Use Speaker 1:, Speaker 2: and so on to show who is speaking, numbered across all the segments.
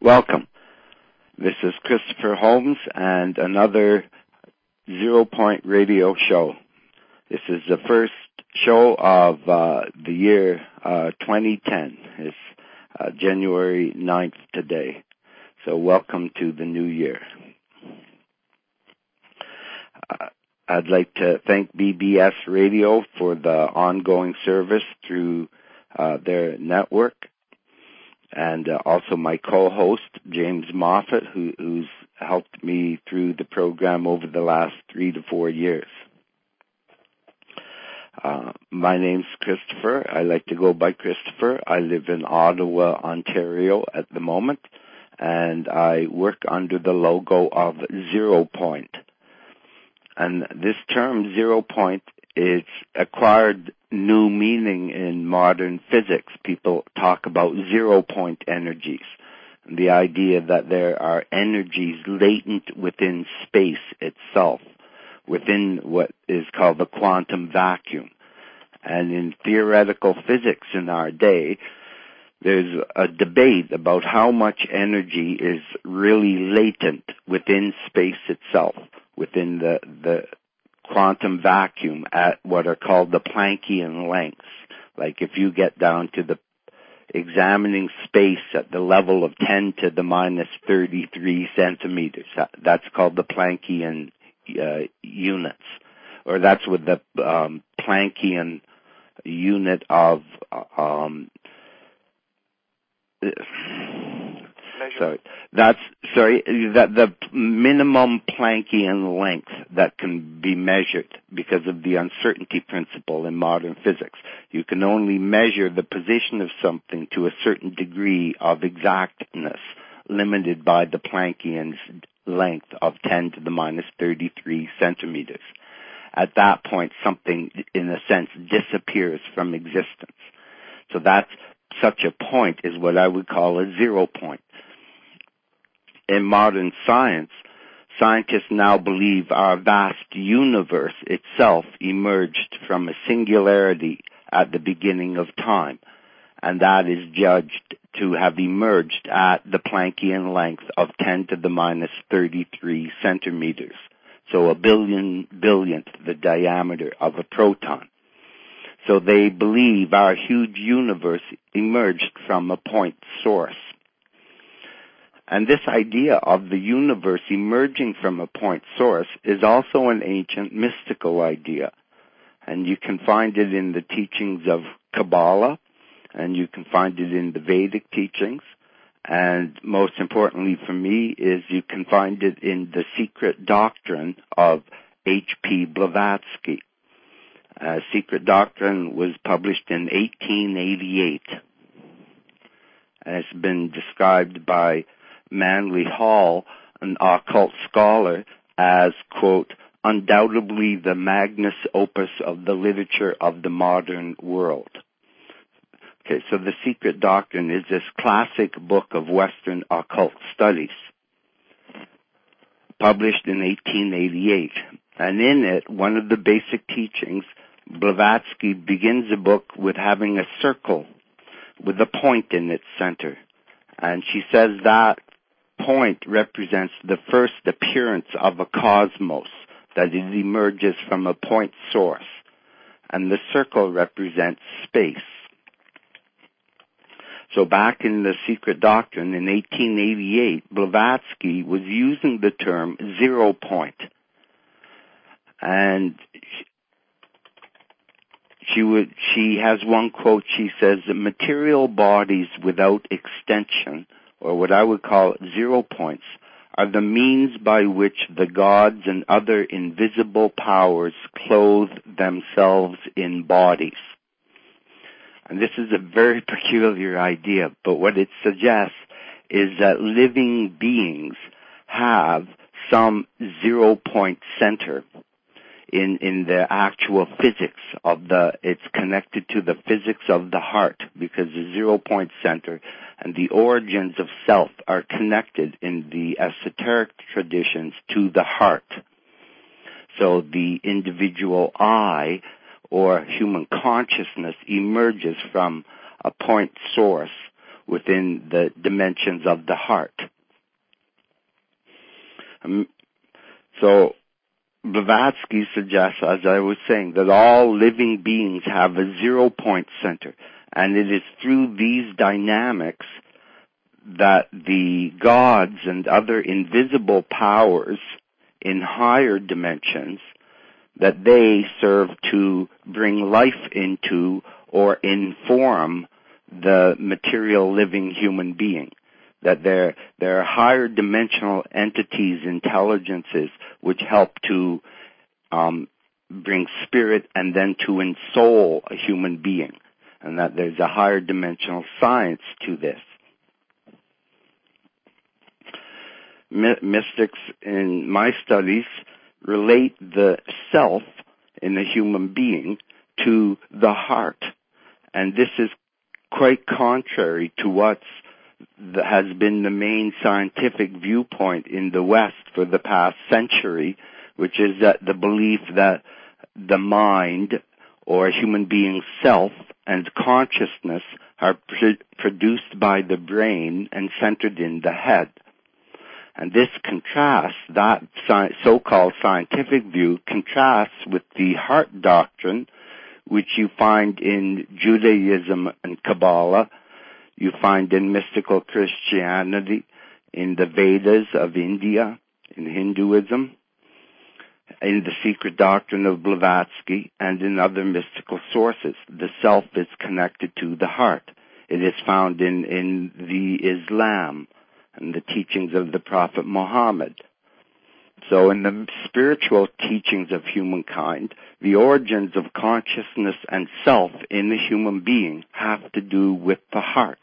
Speaker 1: Welcome. This is Christopher Holmes and another Zero Point Radio show. This is the first show of the year 2010. It's January 9th today. So welcome to the new year. I'd like to thank BBS Radio for the ongoing service through their network. And also my co-host, James Moffat, who's helped me through the program over the last 3 to 4 years. My name's Christopher. I like to go by Christopher. I live in Ottawa, Ontario at the moment, and I work under the logo of Zero Point. And this term, Zero Point, it's acquired new meaning in modern physics. People talk about zero-point energies, and the idea that there are energies latent within space itself, within what is called the quantum vacuum. And in theoretical physics in our day, there's a debate about how much energy is really latent within space itself, within the quantum vacuum at what are called the Planckian lengths. Like if you get down to the examining space at the level of 10 to the minus 33 centimeters, that's called the Planckian units. Or that's with the Planckian unit of the minimum Planckian length that can be measured because of the uncertainty principle in modern physics. You can only measure the position of something to a certain degree of exactness, limited by the Planckian length of 10 to the minus 33 centimeters. At that point, something, in a sense, disappears from existence. So that's such a point is what I would call a zero point. In modern science, scientists now believe our vast universe itself emerged from a singularity at the beginning of time, and that is judged to have emerged at the Planckian length of 10 to the minus 33 centimeters, so a billionth the diameter of a proton. So they believe our huge universe emerged from a point source. And this idea of the universe emerging from a point source is also an ancient mystical idea. And you can find it in the teachings of Kabbalah, and you can find it in the Vedic teachings. And most importantly for me is you can find it in the Secret Doctrine of H.P. Blavatsky. Secret Doctrine was published in 1888. And it's been described by Manly Hall, an occult scholar, as, quote, undoubtedly the magnus opus of the literature of the modern world. Okay, so the Secret Doctrine is this classic book of Western occult studies, published in 1888. And in it, one of the basic teachings, Blavatsky begins the book with having a circle with a point in its center. And she says that point represents the first appearance of a cosmos, that it emerges from a point source. And the circle represents space. So back in the Secret Doctrine in 1888, Blavatsky was using the term zero point. And she has one quote, she says, material bodies without extension, or what I would call zero points, are the means by which the gods and other invisible powers clothe themselves in bodies. And this is a very peculiar idea, but what it suggests is that living beings have some zero-point center in the actual physics of it's connected to the physics of the heart, because the zero-point center and the origins of self are connected in the esoteric traditions to the heart. So the individual I, or human consciousness, emerges from a point source within the dimensions of the heart. So Blavatsky suggests, as I was saying, that all living beings have a 0-point center, and it is through these dynamics that the gods and other invisible powers in higher dimensions, that they serve to bring life into or inform the material living human being. That there are higher dimensional entities, intelligences, which help to bring spirit and then to ensoul a human being, and that there's a higher dimensional science to this. Mystics in my studies relate the self in a human being to the heart, and this is quite contrary to what has been the main scientific viewpoint in the West for the past century, which is that the belief that the mind or a human being's self and consciousness are produced by the brain and centered in the head. And this contrasts, that so-called scientific view contrasts with the heart doctrine, which you find in Judaism and Kabbalah, you find in mystical Christianity, in the Vedas of India, in Hinduism, in the secret doctrine of Blavatsky, and in other mystical sources. The self is connected to the heart. It is found in the Islam and the teachings of the Prophet Muhammad. So in the spiritual teachings of humankind, the origins of consciousness and self in the human being have to do with the heart.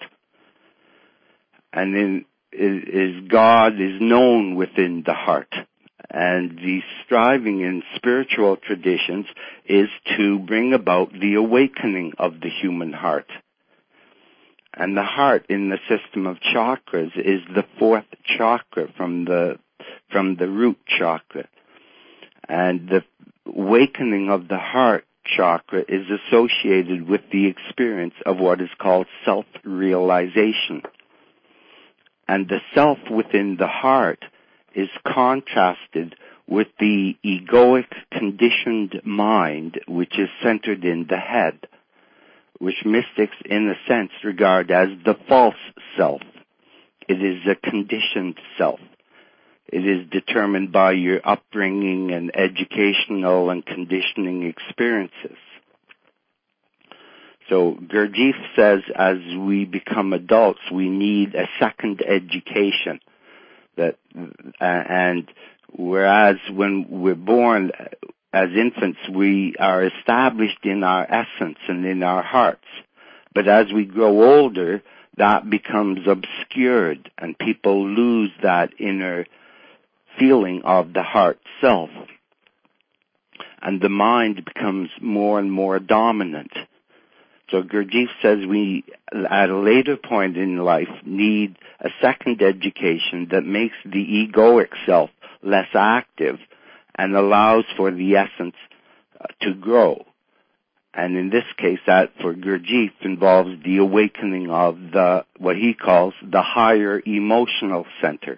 Speaker 1: And God is known within the heart. And the striving in spiritual traditions is to bring about the awakening of the human heart. And the heart in the system of chakras is the fourth chakra from the root chakra. And the awakening of the heart chakra is associated with the experience of what is called self-realization. And the self within the heart is contrasted with the egoic conditioned mind, which is centered in the head, which mystics in a sense regard as the false self. It is a conditioned self. It is determined by your upbringing and educational and conditioning experiences. So Gurdjieff says as we become adults, we need a second education. And whereas when we're born as infants, we are established in our essence and in our hearts. But as we grow older, that becomes obscured, and people lose that inner feeling of the heart self. And the mind becomes more and more dominant. So Gurdjieff says we, at a later point in life, need a second education that makes the egoic self less active and allows for the essence to grow. And in this case, that for Gurdjieff involves the awakening of what he calls the higher emotional center.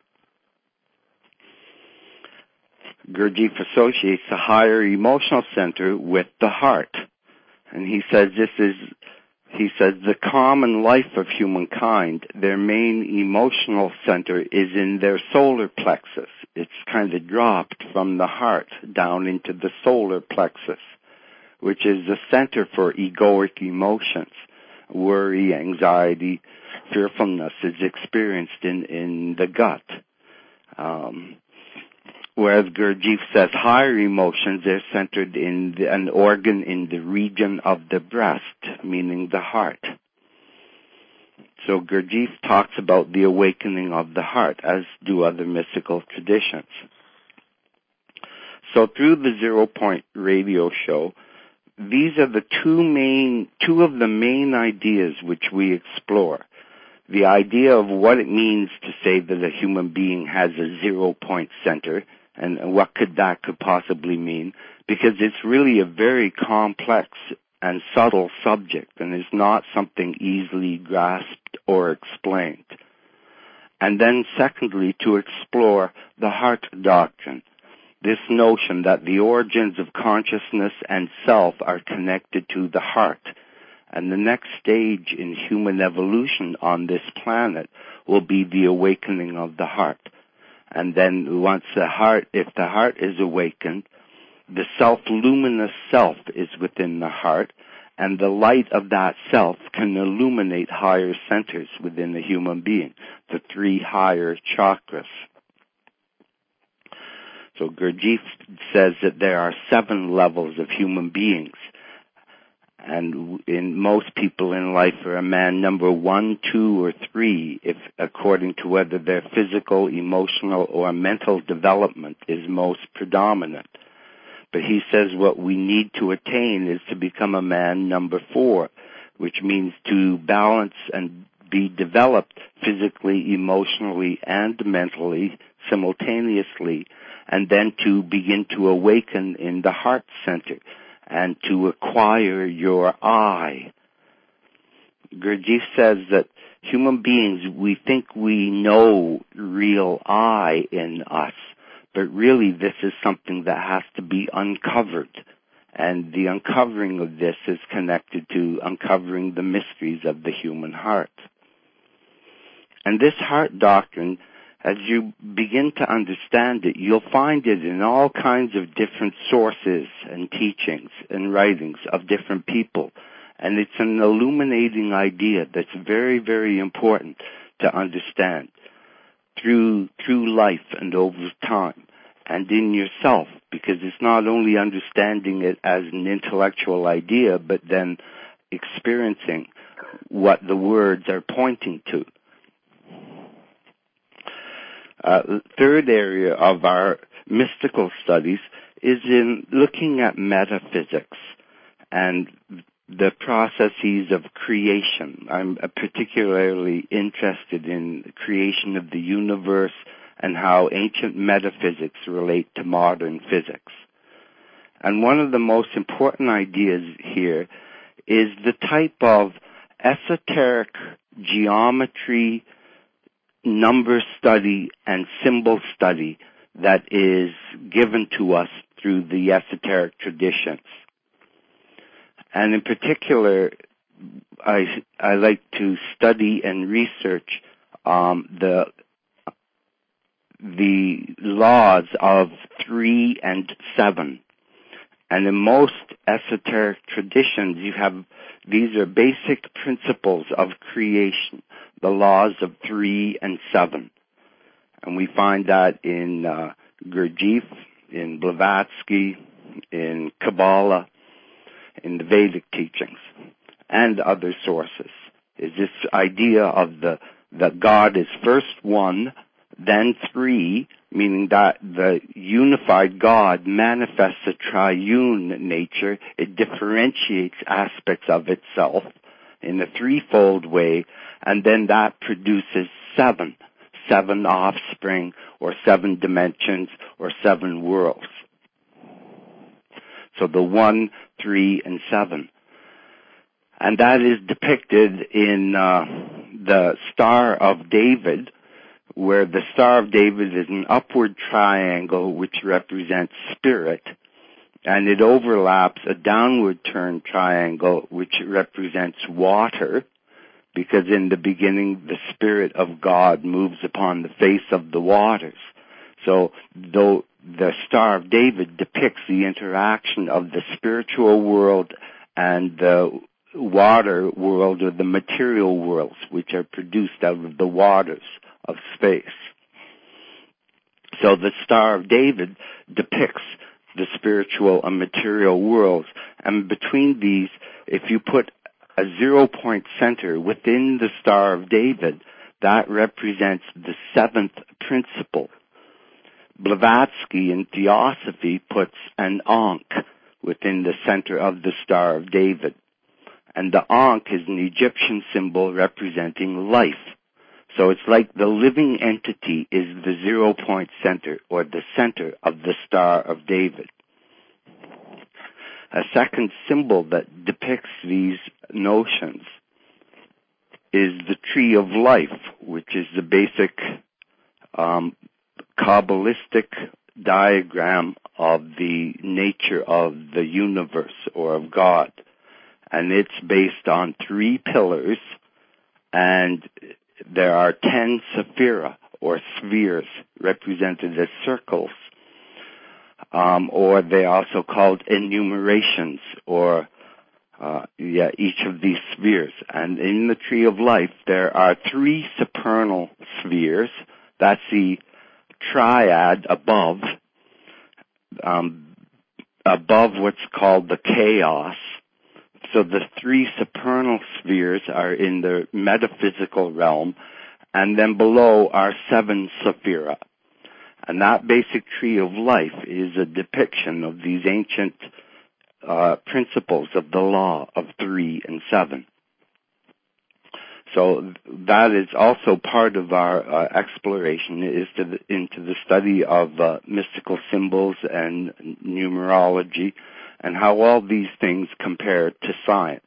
Speaker 1: Gurdjieff associates the higher emotional center with the heart. And he says the common life of humankind, their main emotional center is in their solar plexus. It's kind of dropped from the heart down into the solar plexus, which is the center for egoic emotions. Worry, anxiety, fearfulness is experienced in the gut. Whereas Gurdjieff says higher emotions are centered in an organ in the region of the breast, meaning the heart. So Gurdjieff talks about the awakening of the heart, as do other mystical traditions. So through the 0 Point radio show, these are the two of the main ideas which we explore. The idea of what it means to say that a human being has a 0 Point center, and what that could possibly mean, because it's really a very complex and subtle subject and is not something easily grasped or explained. And then secondly, to explore the heart doctrine, this notion that the origins of consciousness and self are connected to the heart. And the next stage in human evolution on this planet will be the awakening of the heart. And then once if the heart is awakened, the self-luminous self is within the heart, and the light of that self can illuminate higher centers within the human being, the 3 higher chakras. So Gurdjieff says that there are 7 levels of human beings, and in most people in life are a man number 1, 2, or 3, if according to whether their physical, emotional, or mental development is most predominant. But he says what we need to attain is to become a man number 4, which means to balance and be developed physically, emotionally, and mentally simultaneously, and then to begin to awaken in the heart center and to acquire your I. Gurdjieff says that human beings, we think we know real I in us, but really this is something that has to be uncovered. And the uncovering of this is connected to uncovering the mysteries of the human heart. And this heart doctrine, as you begin to understand it, you'll find it in all kinds of different sources and teachings and writings of different people. And it's an illuminating idea that's very, very important to understand through life and over time and in yourself, because it's not only understanding it as an intellectual idea, but then experiencing what the words are pointing to. Third area of our mystical studies is in looking at metaphysics and the processes of creation. I'm particularly interested in the creation of the universe and how ancient metaphysics relate to modern physics. And one of the most important ideas here is the type of esoteric geometry, number study, and symbol study that is given to us through the esoteric traditions. And in particular, I like to study and research the laws of 3 and 7. And in most esoteric traditions, these are basic principles of creation, the laws of 3 and 7. And we find that in Gurdjieff, in Blavatsky, in Kabbalah, in the Vedic teachings, and other sources. Is this idea of that God is first 1, then 3, meaning that the unified God manifests a triune nature. It differentiates aspects of itself in a threefold way, and then that produces 7 offspring, or 7 dimensions, or 7 worlds. So the 1, 3, and 7. And that is depicted in the Star of David, where the Star of David is an upward triangle which represents spirit, and it overlaps a downward turn triangle which represents water, because in the beginning the Spirit of God moves upon the face of the waters. So though the Star of David depicts the interaction of the spiritual world and the water world, or the material worlds, which are produced out of the waters of space. So the Star of David depicts the spiritual and material worlds, and between these, if you put a 0-point center within the Star of David, that represents the 7th principle. Blavatsky in Theosophy puts an Ankh within the center of the Star of David. And the Ankh is an Egyptian symbol representing life. So it's like the living entity is the 0-point center, or the center of the Star of David. A second symbol that depicts these notions is the tree of life, which is the basic Kabbalistic diagram of the nature of the universe or of God. And it's based on 3 pillars, and there are 10 sephira, or spheres, represented as circles, or they also called enumerations, or each of these spheres. And in the tree of life, there are 3 supernal spheres. That's the triad above what's called the chaos. So the 3 supernal spheres are in the metaphysical realm, and then below are 7 sephira. And that basic tree of life is a depiction of these ancient principles of the law of 3 and 7. So that is also part of our exploration into the study of mystical symbols and numerology, and how all these things compare to science.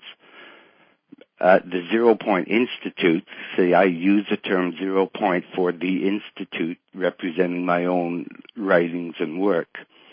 Speaker 1: At the Zero Point Institute, I use the term Zero Point for the Institute, representing my own writings and work.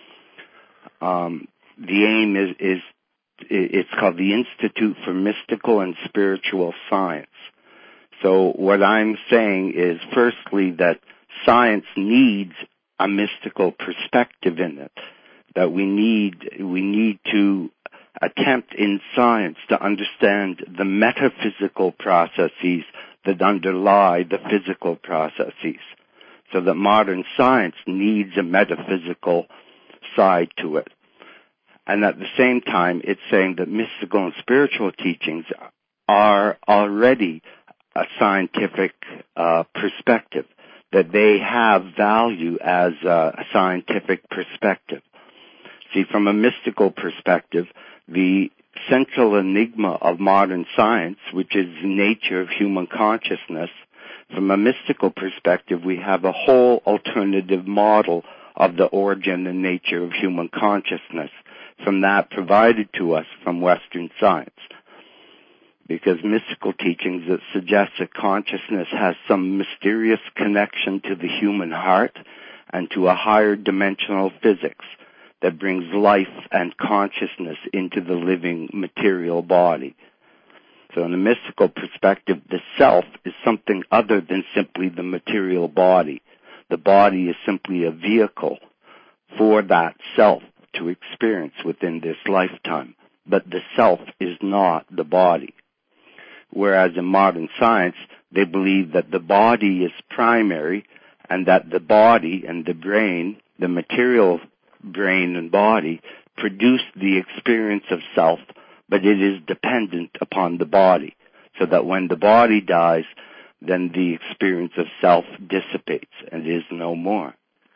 Speaker 1: The aim is it's called the Institute for Mystical and Spiritual Science. So what I'm saying is, firstly, that science needs a mystical perspective in it, that we need to attempt in science to understand the metaphysical processes that underlie the physical processes, so that modern science needs a metaphysical side to it. And at the same time, it's saying that mystical and spiritual teachings are already a scientific perspective, that they have value as a scientific perspective. See, from a mystical perspective, the central enigma of modern science, which is the nature of human consciousness, from a mystical perspective, we have a whole alternative model of the origin and nature of human consciousness, from that provided to us from Western science. Because mystical teachings that suggest that consciousness has some mysterious connection to the human heart and to a higher dimensional physics that brings life and consciousness into the living material body. So in a mystical perspective, the self is something other than simply the material body. The body is simply a vehicle for that self to experience within this lifetime. But the self is not the body. Whereas in modern science, they believe that the body is primary, and that the body and the brain, the material brain and body, produce the experience of self, but it is dependent upon the body. So that when the body dies, then the experience of self dissipates and is no more.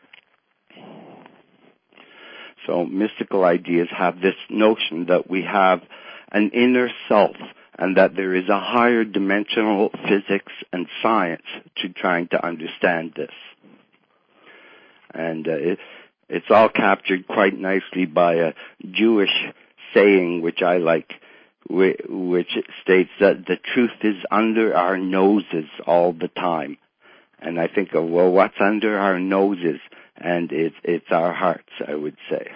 Speaker 1: So mystical ideas have this notion that we have an inner self, and that there is a higher dimensional physics and science to trying to understand this. And it's all captured quite nicely by a Jewish saying, which I like, which states that the truth is under our noses all the time. And I think of, well, what's under our noses? And it's our hearts, I would say.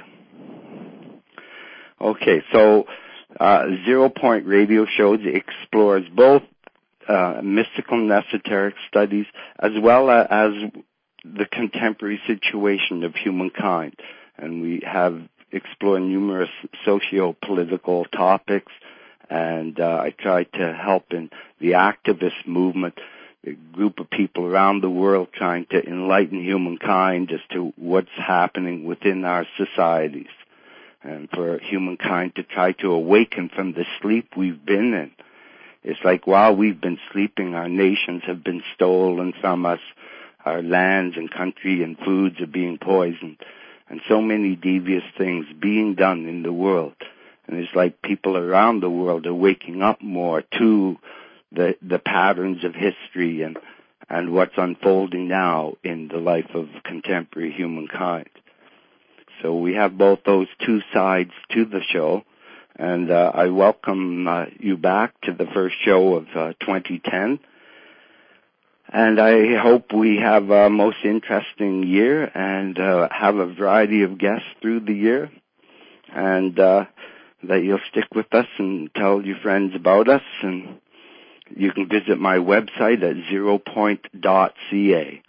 Speaker 1: Okay, so 0 Point Radio Shows explores both mystical and esoteric studies, as well as the contemporary situation of humankind. And we have explored numerous socio-political topics, and I try to help in the activist movement, a group of people around the world trying to enlighten humankind as to what's happening within our societies, and for humankind to try to awaken from the sleep we've been in. It's like while we've been sleeping, our nations have been stolen from us, our lands and country and foods are being poisoned, and so many devious things being done in the world. And it's like people around the world are waking up more to the patterns of history and what's unfolding now in the life of contemporary humankind. So we have both those two sides to the show, And I welcome you back to the first show of 2010. And I hope we have a most interesting year and have a variety of guests through the year. And that you'll stick with us and tell your friends about us. And you can visit my website at zeropoint.ca.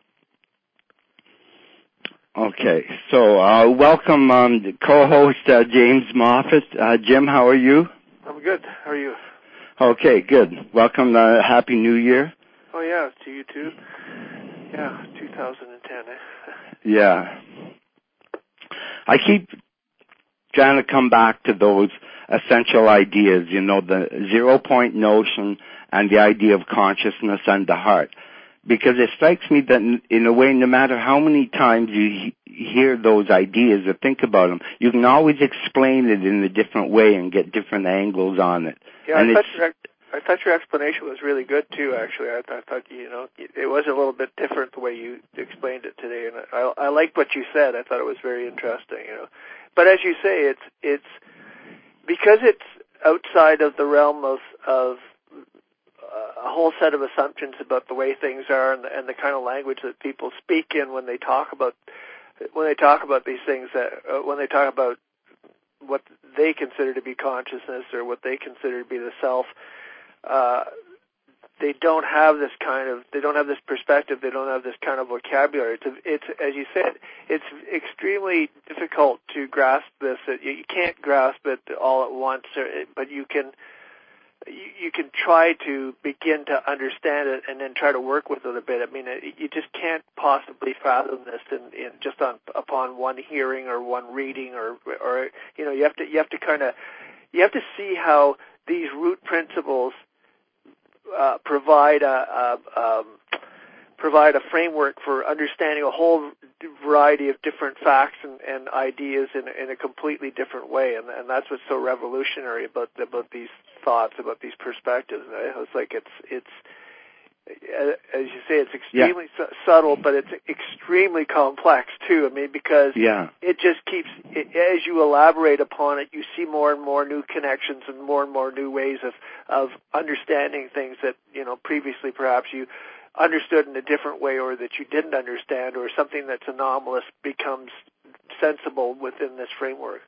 Speaker 1: Okay, so welcome co-host James Moffat. Jim, how are you?
Speaker 2: I'm good. How are you?
Speaker 1: Okay, good. Welcome. Happy New Year.
Speaker 2: Oh, yeah, to you too. Yeah, 2010.
Speaker 1: Yeah. I keep trying to come back to those essential ideas, the 0 point notion and the idea of consciousness and the heart. Because it strikes me that, in a way, no matter how many times you hear those ideas or think about them, you can always explain it in a different way and get different angles on it.
Speaker 2: Yeah,
Speaker 1: and
Speaker 2: I thought your explanation was really good, too, actually. I thought, it was a little bit different the way you explained it today, and I liked what you said. I thought it was very interesting, But as you say, it's because it's outside of the realm of a whole set of assumptions about the way things are and the kind of language that people speak in when they talk about these things, when they talk about what they consider to be consciousness or what they consider to be the self. They don't have this perspective. They don't have this kind of vocabulary. It's as you said, it's extremely difficult to grasp this. You can't grasp it all at once, but you can try to begin to understand it and then try to work with it a bit. I mean, you just can't possibly fathom this in just upon one hearing or one reading or you have to see how these root principles provide a framework for understanding a whole variety of different facts and ideas in a completely different way, and that's what's so revolutionary about these thoughts, about these perspectives. It's like it's as you say, it's extremely subtle, but it's extremely complex too. I mean, because it just keeps as you elaborate upon it, you see more and more new connections and more new ways of understanding things that previously perhaps you understood in a different way, or that you didn't understand, or something that's anomalous becomes sensible within this framework.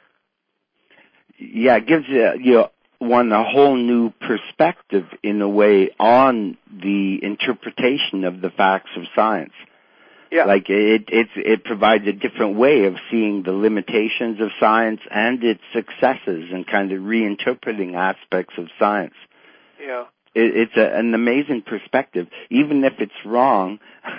Speaker 1: Yeah, it gives you a whole new perspective, in a way, on the interpretation of the facts of science.
Speaker 2: Yeah.
Speaker 1: Like it provides a different way of seeing the limitations of science and its successes, and kind of reinterpreting aspects of science.
Speaker 2: Yeah.
Speaker 1: It's an amazing perspective. Even if it's wrong,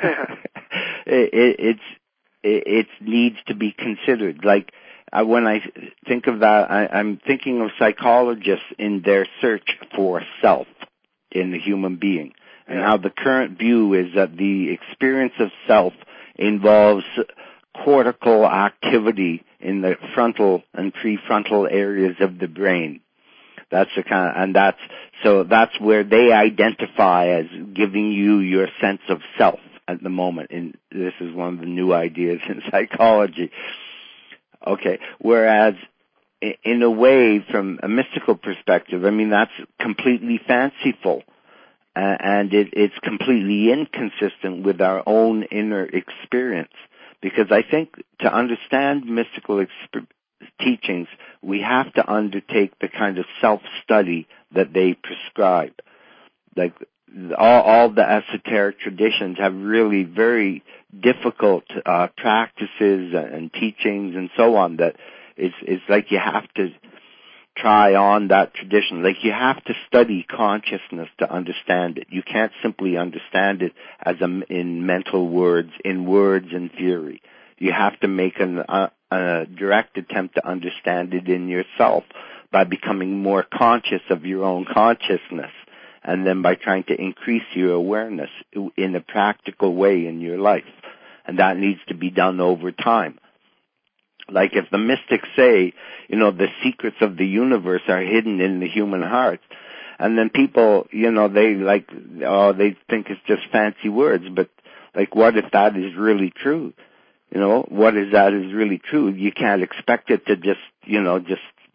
Speaker 1: it needs to be considered. Like, when I think of that, I'm thinking of psychologists in their search for self in the human being, and how the current view is that the experience of self involves cortical activity in the frontal and prefrontal areas of the brain. That's that's where they identify as giving you your sense of self at the moment. And this is one of the new ideas in psychology. Okay, whereas in a way, from a mystical perspective, I mean, that's completely fanciful, and it's completely inconsistent with our own inner experience. Because I think to understand mystical teachings, we have to undertake the kind of self-study that they prescribe. Like, all the esoteric traditions have really very difficult practices and teachings and so on, that it's like you have to try on that tradition. Like, you have to study consciousness to understand it. You can't simply understand it as in mental words, in words and theory. You have to make a direct attempt to understand it in yourself by becoming more conscious of your own consciousness, and then by trying to increase your awareness in a practical way in your life. And that needs to be done over time. Like, if the mystics say, the secrets of the universe are hidden in the human heart, and then people, they think it's just fancy words, but like, what if that is really true? What is that is really true? You can't expect it to just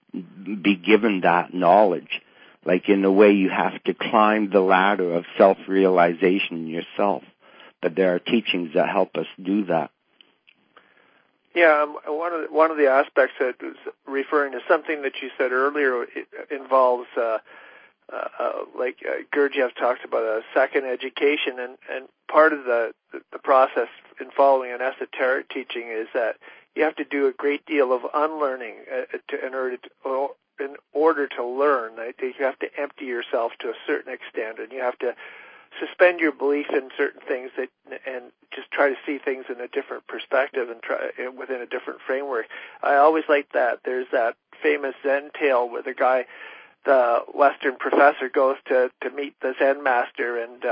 Speaker 1: be given that knowledge. Like, in a way, you have to climb the ladder of self-realization yourself. But there are teachings that help us do that.
Speaker 2: Yeah, one of the aspects that was referring to something that you said earlier, it involves like Gurdjieff talks about a second education, and part of the process in following an esoteric teaching is that you have to do a great deal of unlearning in order to learn. I think you have to empty yourself to a certain extent, and you have to suspend your belief in certain things and just try to see things in a different perspective and try within a different framework. I always like that. There's that famous Zen tale where the Western professor goes to meet the Zen master, and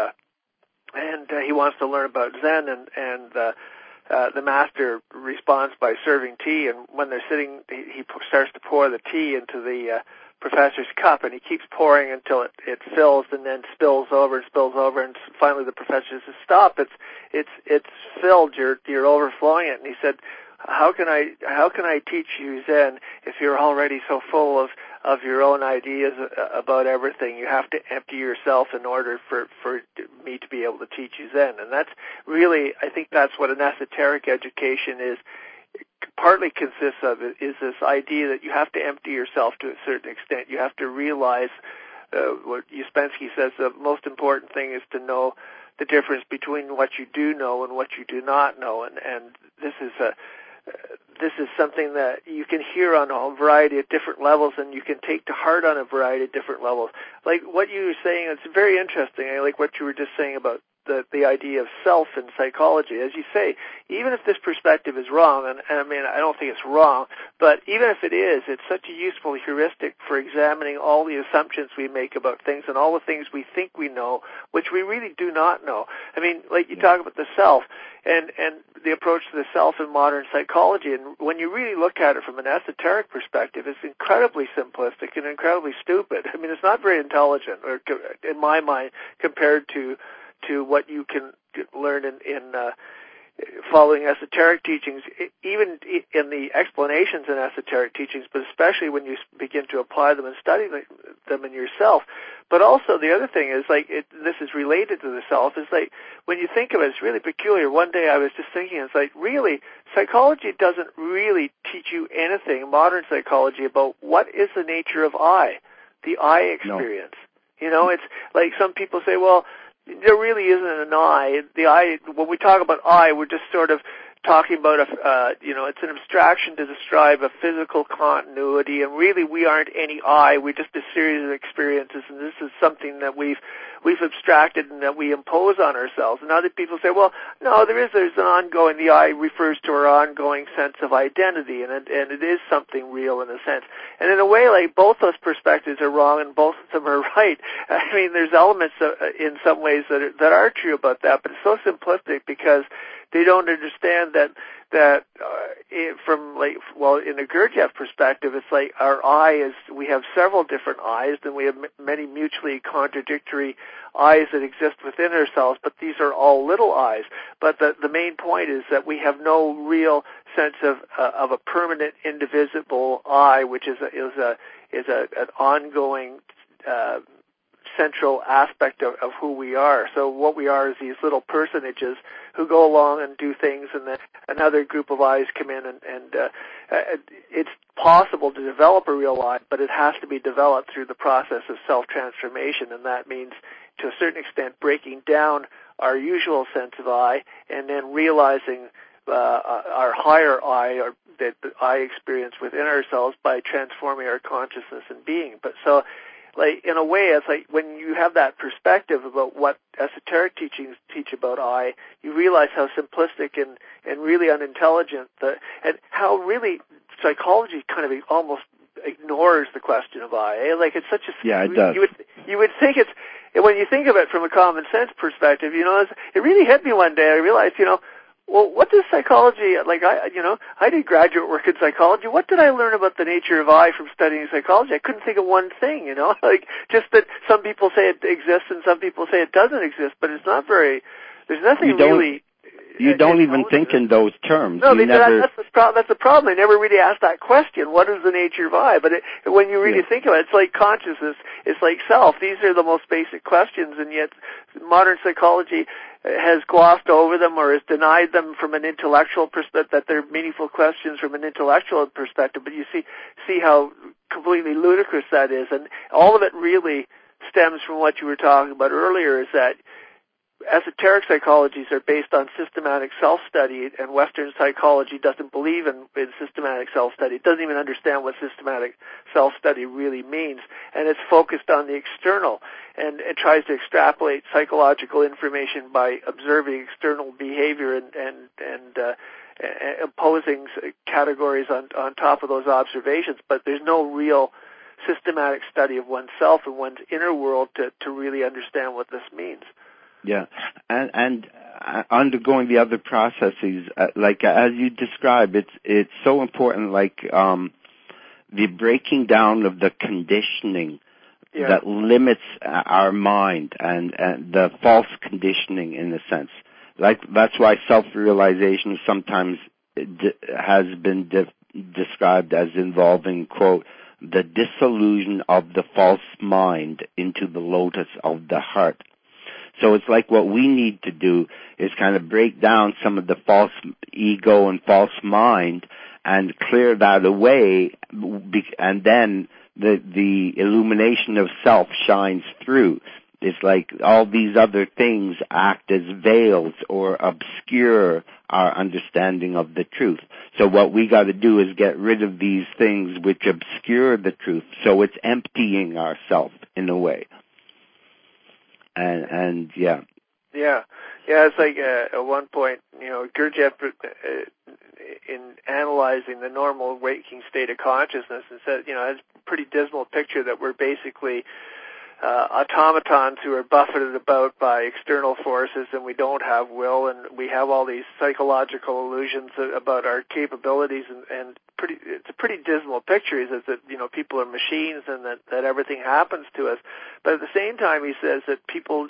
Speaker 2: he wants to learn about Zen, and the master responds by serving tea, and when they're sitting, he starts to pour the tea into the professor's cup, and he keeps pouring until it fills and then spills over, and finally the professor says, "Stop! It's filled. You're overflowing it." And he said, How can I teach you Zen if you're already so full of your own ideas about everything? You have to empty yourself in order for me to be able to teach you Zen. And that's really, I think that's what an esoteric education is, partly consists of, is this idea that you have to empty yourself to a certain extent. You have to realize what Ouspensky says, the most important thing is to know the difference between what you do know and what you do not know. And this is something that you can hear on a variety of different levels, and you can take to heart on a variety of different levels. Like what you were saying, it's very interesting. I like what you were just saying about the idea of self in psychology. As you say, even if this perspective is wrong, and I mean, I don't think it's wrong, but even if it is, it's such a useful heuristic for examining all the assumptions we make about things and all the things we think we know, which we really do not know. I mean, like you talk about the self and the approach to the self in modern psychology, and when you really look at it from an esoteric perspective, it's incredibly simplistic and incredibly stupid. I mean, it's not very intelligent, or in my mind, compared to what you can learn in following esoteric teachings, even in the explanations in esoteric teachings, but especially when you begin to apply them and study them in yourself. But also the other thing is, this is related to the self, is like, when you think of it, it's really peculiar. One day I was just thinking, it's like, really, psychology doesn't really teach you anything, modern psychology, about what is the nature of I, the I experience. No. You know, it's like some people say, well, there really isn't an I. The I, when we talk about I, we're just sort of talking about it's an abstraction to describe a physical continuity, and really we aren't any I. We're just a series of experiences, and this is something that we've abstracted and that we impose on ourselves. And other people say, well, no, there's an ongoing. The I refers to our ongoing sense of identity, and it is something real in a sense. And in a way, like, both those perspectives are wrong and both of them are right. I mean, there's elements in some ways that are true about that, but it's so simplistic because they don't understand that in a Gurdjieff perspective, it's like our I is, we have several different I's, and we have many mutually contradictory I's that exist within ourselves, but these are all little I's. But the main point is that we have no real sense of a permanent, indivisible I, which is an ongoing central aspect of who we are. So what we are is these little personages who go along and do things, and then another group of eyes come in, and it's possible to develop a real I, but it has to be developed through the process of self-transformation, and that means, to a certain extent, breaking down our usual sense of I, and then realizing our higher I, or that I experience within ourselves, by transforming our consciousness and being. But so, like, in a way, it's like when you have that perspective about what esoteric teachings teach about I, you realize how simplistic and really unintelligent, and how really psychology kind of almost ignores the question of I. Like, it's such a...
Speaker 1: Yeah, it does.
Speaker 2: You would think it's... When you think of it from a common sense perspective, it really hit me one day. I realized, well, what does psychology, like, I did graduate work in psychology. What did I learn about the nature of I from studying psychology? I couldn't think of one thing, like, just that some people say it exists and some people say it doesn't exist, but it's not very, there's nothing really...
Speaker 1: You don't even think in those terms.
Speaker 2: No, that's the that's the problem. I never really asked that question. What is the nature of I? But when you really think about it, it's like consciousness. It's like self. These are the most basic questions, and yet modern psychology has glossed over them or has denied them from an intellectual perspective, that they're meaningful questions from an intellectual perspective. But you see how completely ludicrous that is. And all of it really stems from what you were talking about earlier, is that esoteric psychologies are based on systematic self-study, and Western psychology doesn't believe in systematic self-study. It doesn't even understand what systematic self-study really means, and it's focused on the external, and it tries to extrapolate psychological information by observing external behavior and imposing categories on top of those observations, but there's no real systematic study of oneself and one's inner world to really understand what this means.
Speaker 1: Yeah, and undergoing the other processes, like as you describe, it's so important. Like the breaking down of the conditioning that limits our mind, and the false conditioning, in a sense. Like that's why self-realization sometimes has been described as involving, quote, the dissolution of the false mind into the lotus of the heart. So it's like what we need to do is kind of break down some of the false ego and false mind and clear that away, and then the illumination of self shines through. It's like all these other things act as veils or obscure our understanding of the truth. So what we got to do is get rid of these things which obscure the truth. So it's emptying ourselves in a way. And yeah.
Speaker 2: It's like at one point, Gurdjieff, in analyzing the normal waking state of consciousness, and said, it's a pretty dismal picture that we're basically automatons who are buffeted about by external forces, and we don't have will, and we have all these psychological illusions about our capabilities, and it's a pretty dismal picture. He says that people are machines and that everything happens to us, but at the same time he says that people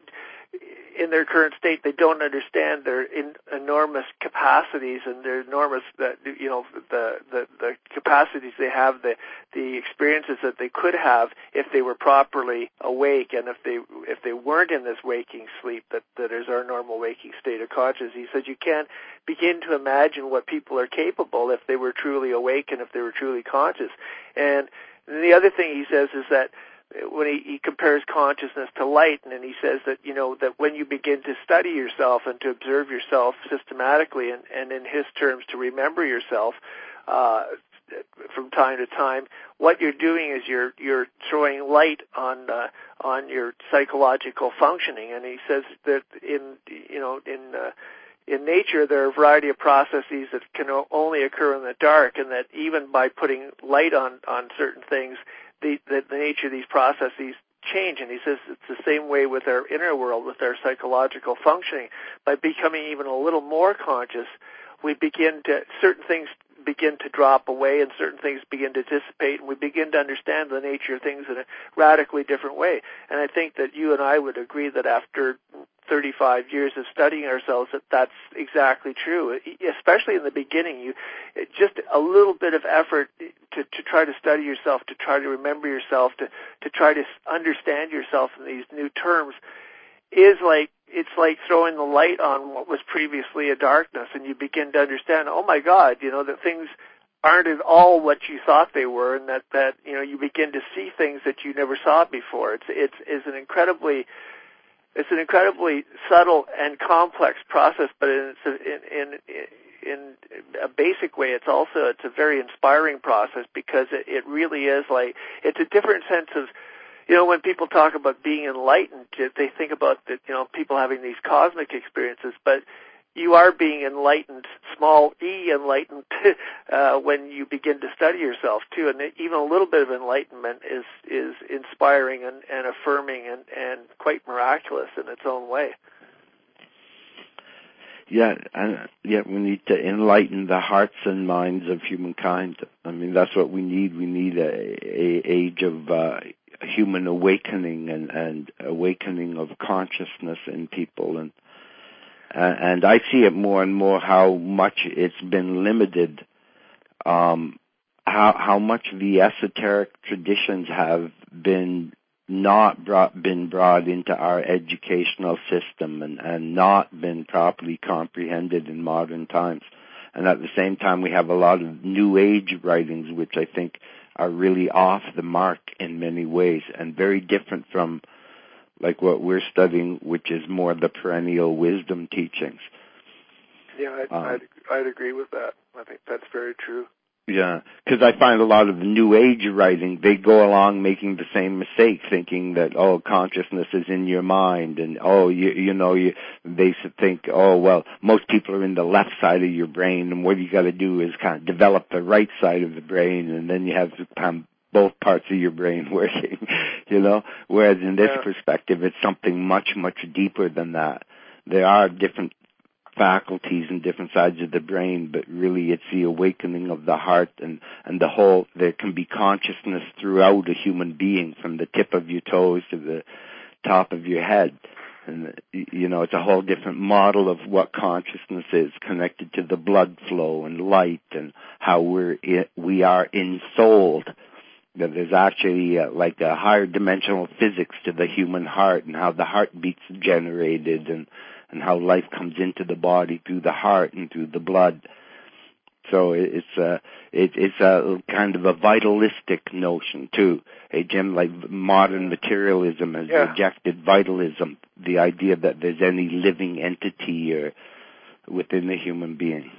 Speaker 2: in their current state, they don't understand their enormous capacities and their enormous, the capacities they have, the experiences that they could have if they were properly awake, and if they weren't in this waking sleep that is our normal waking state of consciousness. He says you can't begin to imagine what people are capable if they were truly awake and if they were truly conscious. And the other thing he says is that when he compares consciousness to light, and he says that that when you begin to study yourself and to observe yourself systematically, and in his terms to remember yourself from time to time, what you're doing is you're throwing light on your psychological functioning. And he says that in nature, there are a variety of processes that can only occur in the dark, and that even by putting light on certain things, the nature of these processes change. And he says it's the same way with our inner world, with our psychological functioning. By becoming even a little more conscious, certain things begin to drop away, and certain things begin to dissipate, and we begin to understand the nature of things in a radically different way. And I think that you and I would agree that after 35 years of studying ourselves, that's exactly true. Especially in the beginning, just a little bit of effort to try to study yourself, to try to remember yourself, to try to understand yourself in these new terms, it's like throwing the light on what was previously a darkness, and you begin to understand, oh my God, that things aren't at all what you thought they were, and that you begin to see things that you never saw before. It's an incredibly subtle and complex process, but in a basic way, it's a very inspiring process, because it really is like, it's a different sense of, when people talk about being enlightened, they think about people having these cosmic experiences, but you are being enlightened, small e enlightened, when you begin to study yourself too. And even a little bit of enlightenment is inspiring and affirming and quite miraculous in its own way.
Speaker 1: Yeah, and we need to enlighten the hearts and minds of humankind. I mean, that's what we need. We need a age of human awakening and awakening of consciousness in people. And And I see it more and more how much it's been limited, how much the esoteric traditions have been brought into our educational system and not been properly comprehended in modern times. And at the same time, we have a lot of New Age writings, which I think are really off the mark in many ways and very different from like what we're studying, which is more the perennial wisdom teachings.
Speaker 2: Yeah, I'd agree with that. I think that's very true.
Speaker 1: Yeah, because I find a lot of the New Age writing, they go along making the same mistake, thinking that, consciousness is in your mind, and, they think, most people are in the left side of your brain, and what you got to do is kind of develop the right side of the brain, and then you have both parts of your brain working, whereas in this perspective, it's something much, much deeper than that. There are different faculties and different sides of the brain, but really it's the awakening of the heart and the whole. There can be consciousness throughout a human being, from the tip of your toes to the top of your head. And, it's a whole different model of what consciousness is, connected to the blood flow and light and how we are ensouled. That there's actually like a higher dimensional physics to the human heart and how the heartbeats are generated and how life comes into the body through the heart and through the blood. So it's a kind of a vitalistic notion too. Hey Jim, like modern materialism has rejected vitalism, the idea that there's any living entity within the human being.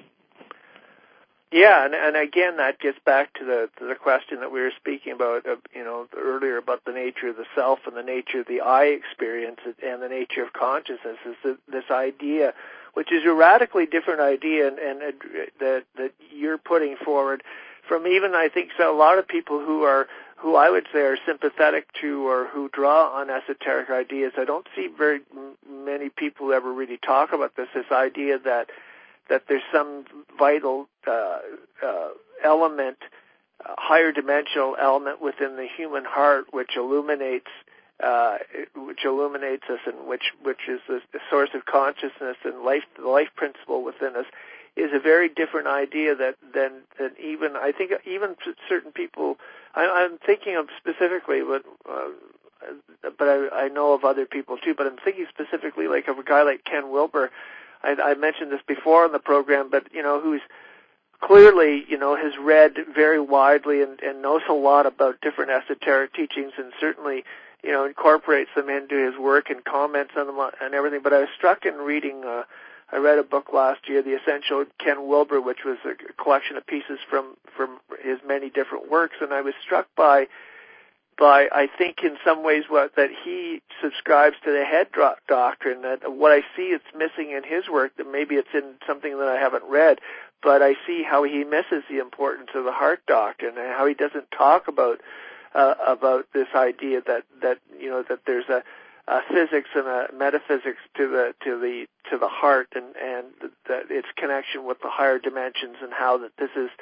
Speaker 2: Yeah, and again, that gets back to the question that we were speaking about, earlier about the nature of the self and the nature of the I experience and the nature of consciousness. Is this idea, which is a radically different idea, and that you're putting forward from even, I think, so a lot of people who I would say are sympathetic to or who draw on esoteric ideas. I don't see very many people who ever really talk about this idea that there's some vital element, higher dimensional element within the human heart which illuminates us, and which is the source of consciousness and life. The life principle within us is a very different idea than even, I think, even certain people. I'm thinking of specifically, but I know of other people too. But I'm thinking specifically like of a guy like Ken Wilber. I mentioned this before on the program, but who's clearly has read very widely and knows a lot about different esoteric teachings, and certainly incorporates them into his work and comments on them and everything. But I was struck in reading. I read a book last year, The Essential Ken Wilber, which was a collection of pieces from his many different works, and I was struck by I think in some ways that he subscribes to the head doctrine, that what I see it's missing in his work, that maybe it's in something that I haven't read, but I see how he misses the importance of the heart doctrine and how he doesn't talk about this idea that there's a physics and a metaphysics to the heart and that its connection with the higher dimensions, and how that this is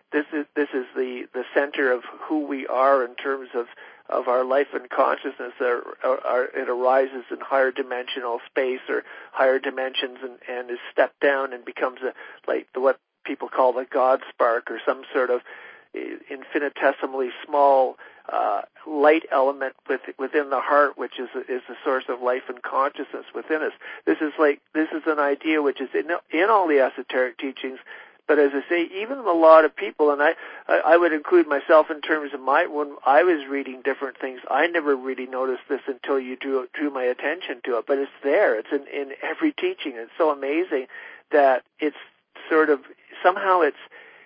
Speaker 2: the center of who we are in terms of our life and consciousness. It arises in higher dimensional space or higher dimensions and is stepped down and becomes what people call the God spark, or some sort of infinitesimally small light element within the heart, which is the source of life and consciousness within us. This is an idea which is in all the esoteric teachings. But as I say, even a lot of people, and I would include myself in terms of when I was reading different things, I never really noticed this until you drew my attention to it. But it's there. It's in every teaching. It's so amazing that it's sort of somehow it's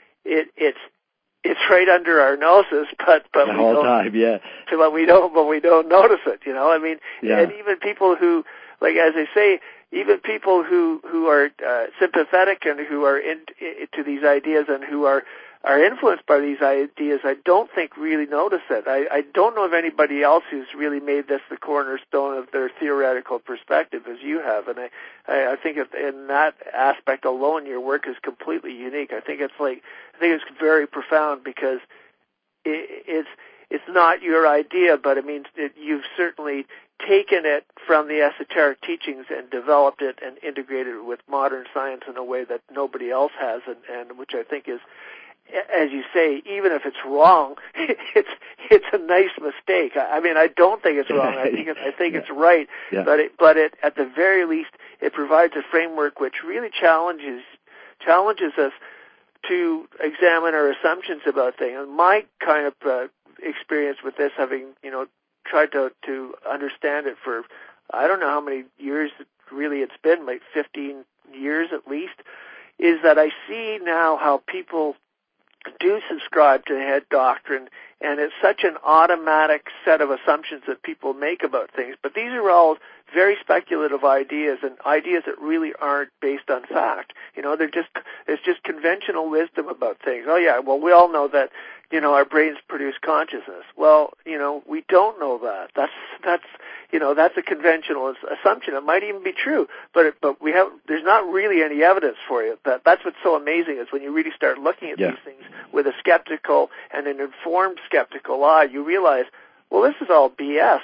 Speaker 2: right under our noses, but
Speaker 1: the whole time, yeah.
Speaker 2: But we don't notice it. I mean, and even people who, like as I say, even people who are sympathetic and who are into these ideas and who are influenced by these ideas, I don't think really notice it. I don't know of anybody else who's really made this the cornerstone of their theoretical perspective as you have. And I think in that aspect alone, your work is completely unique. I think it's very profound, because it's not your idea, but it means that you've certainly taken it from the esoteric teachings and developed it and integrated it with modern science in a way that nobody else has, and which I think is, as you say, even if it's wrong, it's a nice mistake. I mean, I don't think it's wrong. I think it's right. Yeah. But it at the very least, it provides a framework which really challenges us to examine our assumptions about things. And my kind of experience with this, having tried to understand it for I don't know how many years really it's been, like 15 years at least, is that I see now how people do subscribe to head doctrine, and it's such an automatic set of assumptions that people make about things. But these are all very speculative ideas, and ideas that really aren't based on fact. It's just conventional wisdom about things. Oh yeah, well we all know that our brains produce consciousness. Well, we don't know that. That's a conventional assumption. It might even be true, but there's not really any evidence for it. That's what's so amazing is when you really start looking at these things with a skeptical and an informed skeptical eye, you realize, well, this is all BS.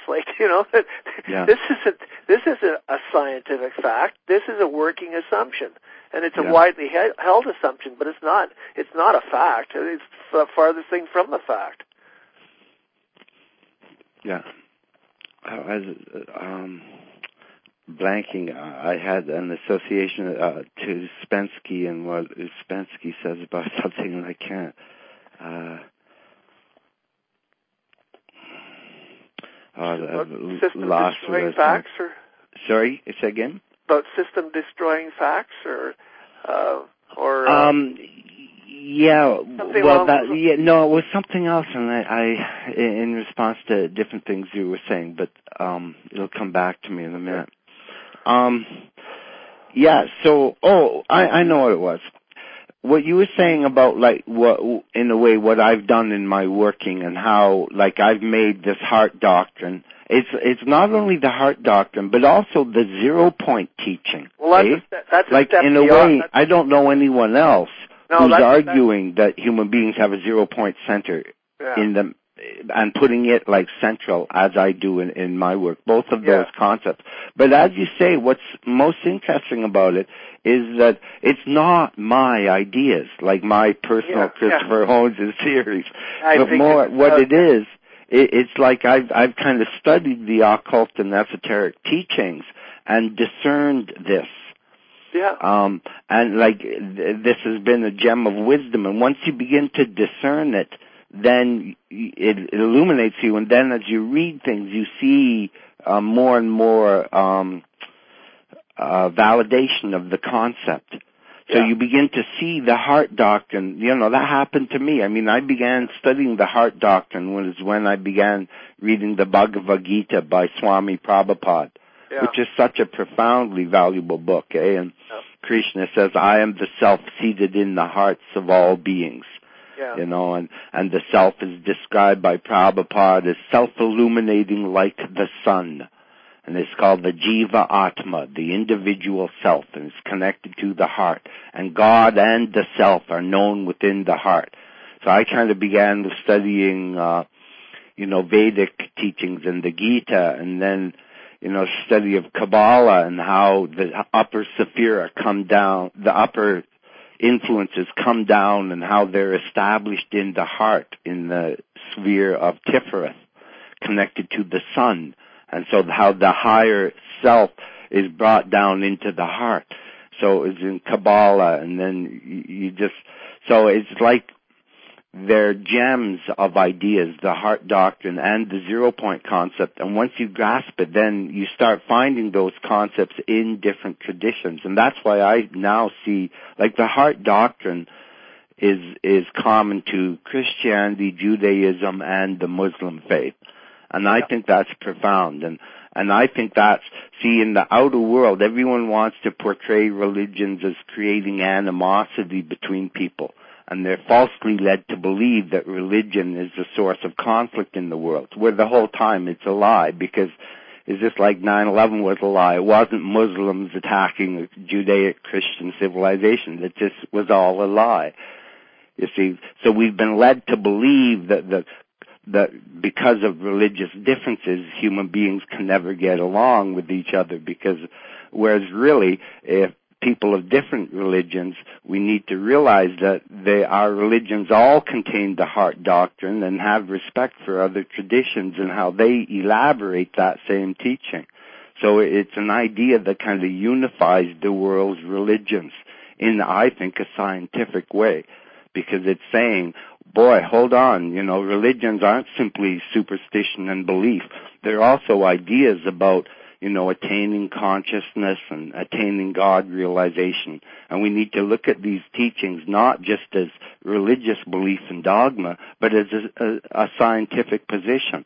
Speaker 2: This isn't a scientific fact. This is a working assumption, and it's a widely held assumption, but it's not a fact. It's the farthest thing from the fact.
Speaker 1: Yeah. Blanking. I had an association to Ouspensky and what Ouspensky says about something, and I can't.
Speaker 2: System-destroying facts, or?
Speaker 1: Sorry, say again?
Speaker 2: About system-destroying facts, or
Speaker 1: yeah. No, it was something else, and I in response to different things you were saying, but it'll come back to me in a minute. I know what it was. What you were saying about what I've done in my working and how I've made this heart doctrine. It's not only the heart doctrine, but also the 0 point teaching.
Speaker 2: Well, that's a step
Speaker 1: in a way, I don't know anyone else who's arguing that human beings have a 0 point center in them, and putting it central as I do in my work. Both of those concepts. But as you say, what's most interesting about it is that it's not my ideas, like my personal Christopher Holmes' theories, but more what it is. It's like I've kind of studied the occult and esoteric teachings and discerned this.
Speaker 2: Yeah.
Speaker 1: And this has been a gem of wisdom. And once you begin to discern it, then it illuminates you. And then as you read things, you see more and more validation of the concept. So you begin to see the heart doctrine. That happened to me. I mean, I began studying the heart doctrine when I began reading the Bhagavad Gita by Swami Prabhupada, which is such a profoundly valuable book. And Krishna says, I am the self seated in the hearts of all beings. And the self is described by Prabhupada as self-illuminating like the sun. And it's called the Jiva Atma, the individual self, and it's connected to the heart. And God and the self are known within the heart. So I kind of began studying, Vedic teachings and the Gita, and then, study of Kabbalah and how the upper sephira come down, the upper influences come down, and how they're established in the heart, in the sphere of Tiferet, connected to the sun. And so how the higher self is brought down into the heart. So it's in Kabbalah, and then so it's like they're gems of ideas, the heart doctrine and the 0 point concept. And once you grasp it, then you start finding those concepts in different traditions. And that's why I now see, the heart doctrine is common to Christianity, Judaism, and the Muslim faith. And I think that's profound. And I think in the outer world, everyone wants to portray religions as creating animosity between people. And they're falsely led to believe that religion is the source of conflict in the world, where the whole time it's a lie, because it's just like 9/11 was a lie. It wasn't Muslims attacking a Judaic Christian civilization. It just was all a lie. You see, so we've been led to believe that that because of religious differences, human beings can never get along with each other, because whereas really, if people of different religions, we need to realize that our religions all contain the heart doctrine and have respect for other traditions and how they elaborate that same teaching. So it's an idea that kind of unifies the world's religions in, I think, a scientific way, because it's saying, boy, hold on, religions aren't simply superstition and belief. They're also ideas about attaining consciousness and attaining God realization. And we need to look at these teachings not just as religious belief and dogma, but as a scientific position,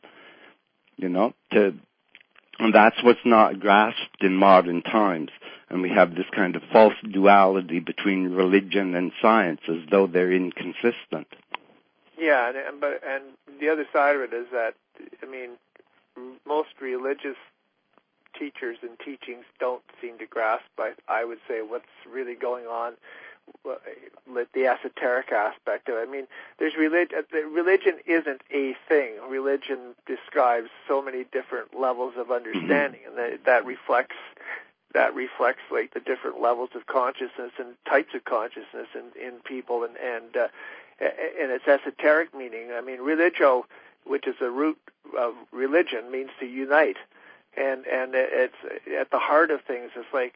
Speaker 1: and that's what's not grasped in modern times. And we have this kind of false duality between religion and science, as though they're inconsistent.
Speaker 2: Yeah, and the other side of it is that, most religious teachers and teachings don't seem to grasp, I would say, what's really going on, the esoteric aspect of it. There's religion isn't a thing. Religion describes so many different levels of understanding, and that reflects like the different levels of consciousness and types of consciousness in people, and its esoteric meaning. Religio, which is the root of religion, means to unite. And it's at the heart of things. It's like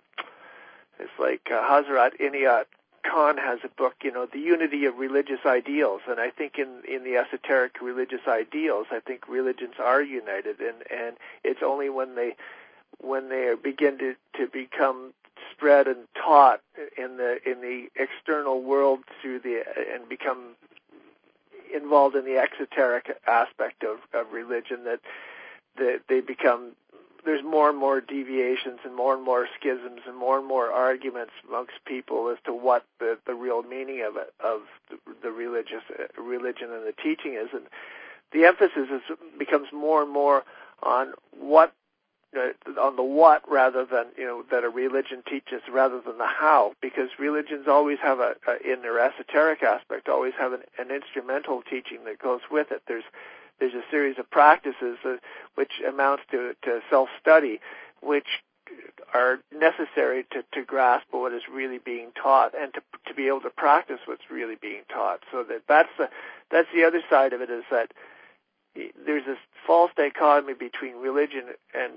Speaker 2: Hazrat Inayat Khan has a book, The Unity of Religious Ideals, and I think in the esoteric religious ideals, I think religions are united, and it's only when they begin to become spread and taught in the external world and become involved in the exoteric aspect of religion that they become, there's more and more deviations and more schisms and more arguments amongst people as to what the real meaning of the religion and the teaching is. And the emphasis becomes more and more on the what rather than, that a religion teaches rather than the how, because religions always have in their esoteric aspect, always have an instrumental teaching that goes with it. There's a series of practices which amounts to self-study, which are necessary to grasp what is really being taught and to be able to practice what's really being taught. So that's the other side of it, is that there's this false dichotomy between religion and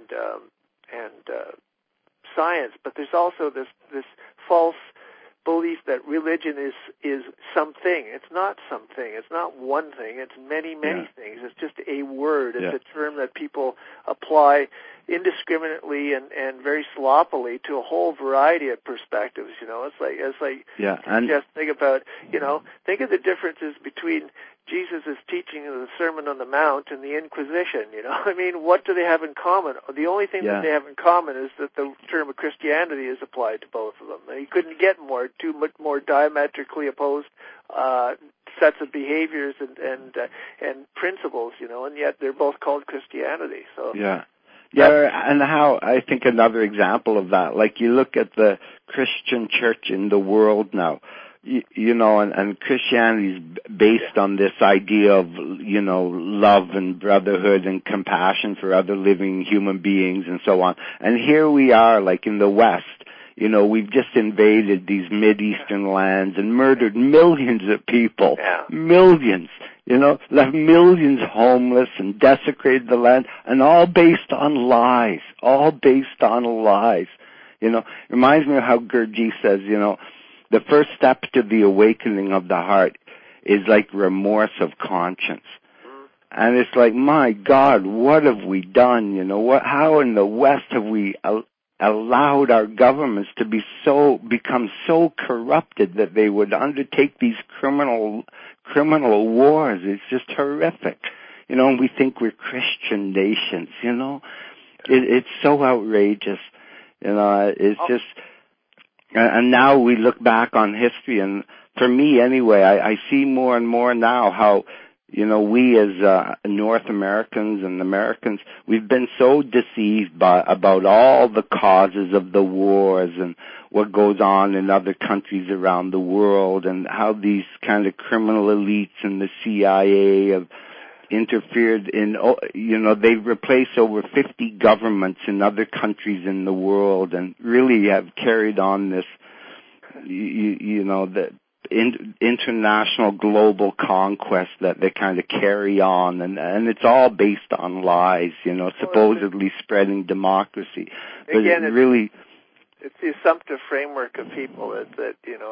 Speaker 2: science, but there's also this false belief that religion is something. It's not something. It's not one thing. It's many things. It's just a word. It's a term that people apply indiscriminately and very sloppily to a whole variety of perspectives. It's like just think about, think of the differences between Jesus' teaching of the Sermon on the Mount and the Inquisition. What do they have in common? The only thing that they have in common is that the term of Christianity is applied to both of them. You couldn't get two much more diametrically opposed sets of behaviors and principles, and yet they're both called Christianity. So
Speaker 1: and how, I think another example of that, like you look at the Christian church in the world now, and Christianity is based on this idea of, love and brotherhood and compassion for other living human beings and so on. And here we are, like in the West, we've just invaded these Mideastern lands and murdered millions of people. Millions. Left millions homeless and desecrated the land, and all based on lies. Reminds me of how Gurdjieff says, the first step to the awakening of the heart is like remorse of conscience. And it's like, my God, what have we done? How in the West have we allowed our governments to become so corrupted that they would undertake these criminal wars? It's just horrific. And we think we're Christian nations, It's so outrageous. It's just... And now we look back on history, and for me anyway, I see more and more now how, we as North Americans and Americans, we've been so deceived about all the causes of the wars and what goes on in other countries around the world, and how these kind of criminal elites and the CIA have interfered in, they've replaced over 50 governments in other countries in the world and really have carried on this, the international global conquest that they kind of carry on, and it's all based on lies, supposedly spreading democracy. But
Speaker 2: again,
Speaker 1: it's
Speaker 2: the assumptive framework of people that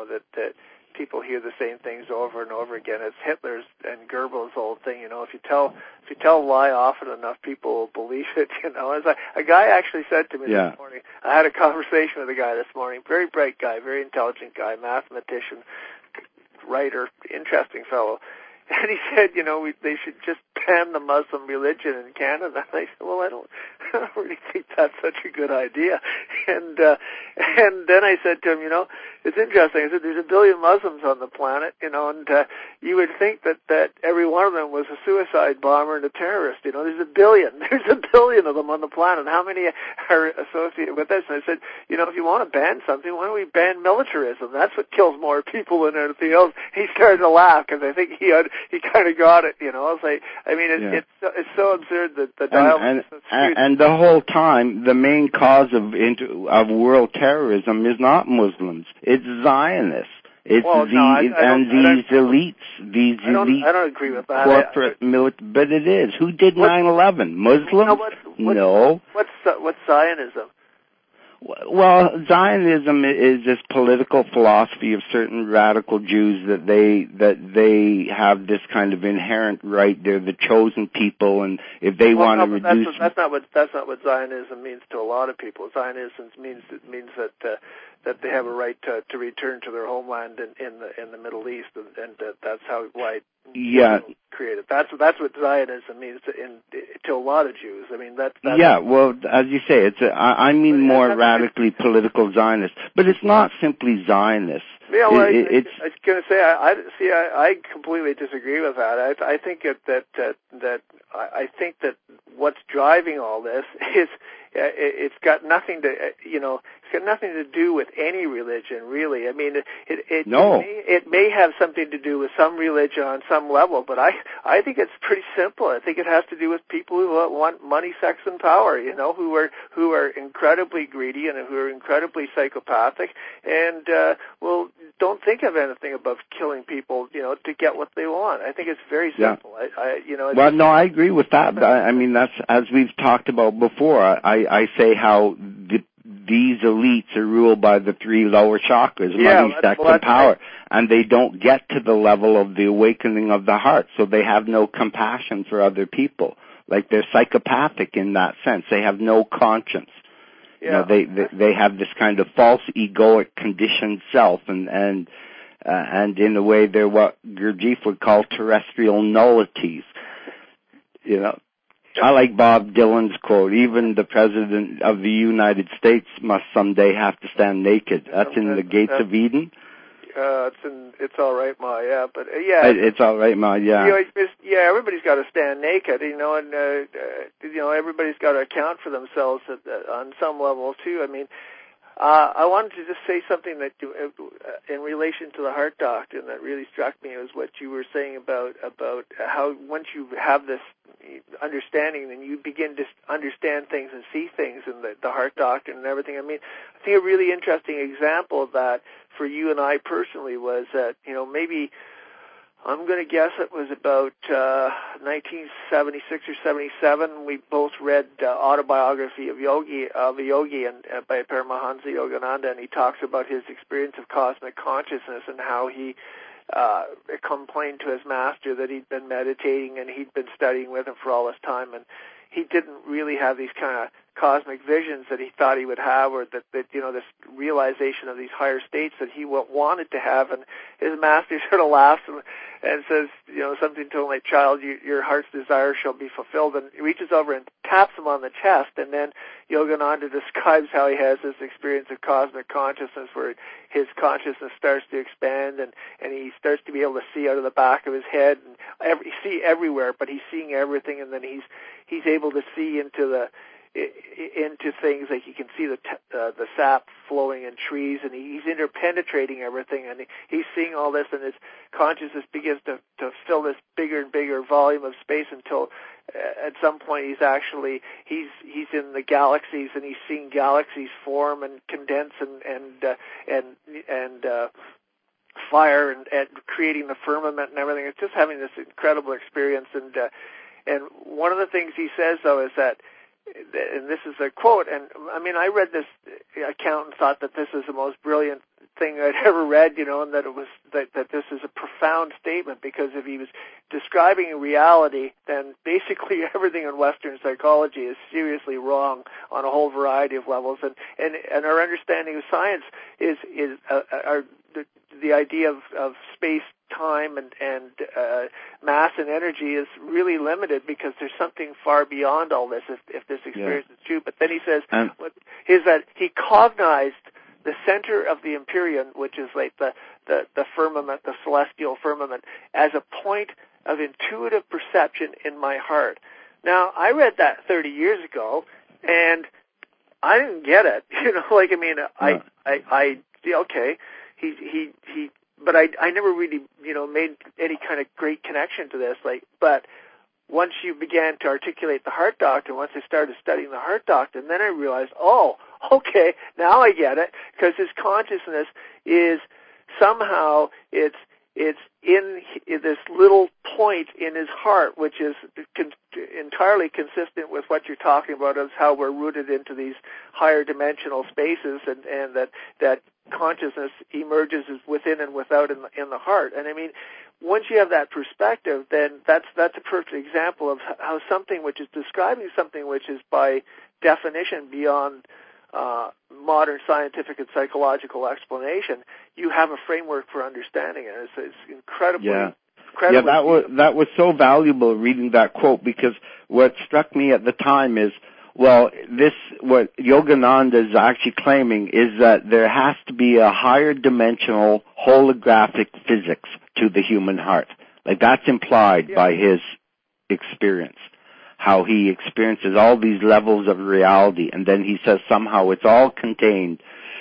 Speaker 2: people hear the same things over and over again. It's Hitler's and Goebbels' old thing, if you tell a lie often enough, people will believe it, As a guy actually said to me this morning, I had a conversation with a guy this morning, very bright guy, very intelligent guy, mathematician, writer, interesting fellow. And he said, they should just ban the Muslim religion in Canada. And I said, well, I don't really think that's such a good idea. And then I said to him, it's interesting. I said, there's 1 billion Muslims on the planet, and you would think that every one of them was a suicide bomber and a terrorist. There's 1 billion. There's 1 billion of them on the planet. How many are associated with this? And I said, if you want to ban something, why don't we ban militarism? That's what kills more people than anything else. He started to laugh because I think he kind of got it, It's like, it's so absurd that the dialogue is so skewed.
Speaker 1: And the whole time, the main cause of world terrorism is not Muslims. It's Zionists. It's these elites.
Speaker 2: I don't agree with that.
Speaker 1: Corporate but it is. Who did 9/11? Muslims? No.
Speaker 2: What's Zionism?
Speaker 1: Well, Zionism is this political philosophy of certain radical Jews that they have this kind of inherent right. They're the chosen people, and if they want to reduce,
Speaker 2: that's not what Zionism means to a lot of people. Zionism means that they have a right to return to their homeland in the Middle East, and that's why created. That's what Zionism means to a lot of Jews. I mean, that's
Speaker 1: well, as you say, I mean more radically political Zionists, but it's not simply Zionists.
Speaker 2: Yeah, well, I was going to say, I completely disagree with that. I think that what's driving all this is it's got nothing to do with any religion, really. I mean, it may have something to do with some religion on some level, but I think it's pretty simple. I think it has to do with people who want money, sex, and power. Who are incredibly greedy and who are incredibly psychopathic, and don't think of anything above killing people, to get what they want. I think it's very simple.
Speaker 1: Yeah. I agree with that. I mean, that's, as we've talked about before, I say how these elites are ruled by the 3 lower chakras, money, sex, and power, and they don't get to the level of the awakening of the heart, so they have no compassion for other people. Like, they're psychopathic in that sense. They have no conscience.
Speaker 2: Yeah.
Speaker 1: They have this kind of false egoic conditioned self, and in a way they're what Gurdjieff would call terrestrial nullities. I like Bob Dylan's quote, even the President of the United States must someday have to stand naked. That's in The Gates of Eden.
Speaker 2: It's All Right, Ma, yeah. But,
Speaker 1: It's All Right, Ma, yeah.
Speaker 2: Everybody's got to stand naked, and, everybody's got to account for themselves on some level, too. I mean, I wanted to just say something that, in relation to the heart doctrine, that really struck me was what you were saying about how once you have this understanding, then you begin to understand things and see things in the heart doctrine and everything. I mean, I think a really interesting example of that for you and I personally was that, maybe I'm going to guess it was about 1976 or 77. We both read Autobiography of a Yogi and by Paramahansa Yogananda, and he talks about his experience of cosmic consciousness and how he complained to his master that he'd been meditating and he'd been studying with him for all this time, and he didn't really have these kind of cosmic visions that he thought he would have, or that this realization of these higher states that he wanted to have. And his master sort of laughs and says, something to him like, "Child, your heart's desire shall be fulfilled," and he reaches over and taps him on the chest. And then Yogananda describes how he has this experience of cosmic consciousness where his consciousness starts to expand, and he starts to be able to see out of the back of his head and see everywhere, but he's seeing everything, and then he's able to see into into things, like you can see the sap flowing in trees, and he's interpenetrating everything, and he's seeing all this, and his consciousness begins to fill this bigger and bigger volume of space until at some point he's in the galaxies, and he's seeing galaxies form and condense and fire and creating the firmament and everything. It's just having this incredible experience, and one of the things he says, though, is that, and this is a quote, and I mean, I read this account and thought that this is the most brilliant thing I'd ever read, and that it was that this is a profound statement, because if he was describing a reality, then basically everything in Western psychology is seriously wrong on a whole variety of levels, and our understanding of science is the idea of space, time, and mass and energy is really limited, because there's something far beyond all this if this experience is true. But then he says is that he cognized the center of the Empyrean, which is like the firmament, the celestial firmament, as a point of intuitive perception in my heart. Now, I read that 30 years ago, and I didn't get it. But I never really, made any kind of great connection to this. But once you began to articulate the heart doctrine, once I started studying the heart doctrine, then I realized, oh, okay, now I get it, because his consciousness is somehow it's in this little point in his heart, which is entirely consistent with what you're talking about, as how we're rooted into these higher dimensional spaces, and that consciousness emerges as within and without in the heart. And I mean, once you have that perspective, then that's a perfect example of how something which is describing something which is by definition beyond modern scientific and psychological explanation, you have a framework for understanding it. It's incredibly.
Speaker 1: Yeah, that was so valuable reading that quote, because what struck me at the time is, what Yogananda is actually claiming is that there has to be a higher dimensional holographic physics to the human heart. Like, that's implied by his experience, how he experiences all these levels of reality, and then he says somehow it's all contained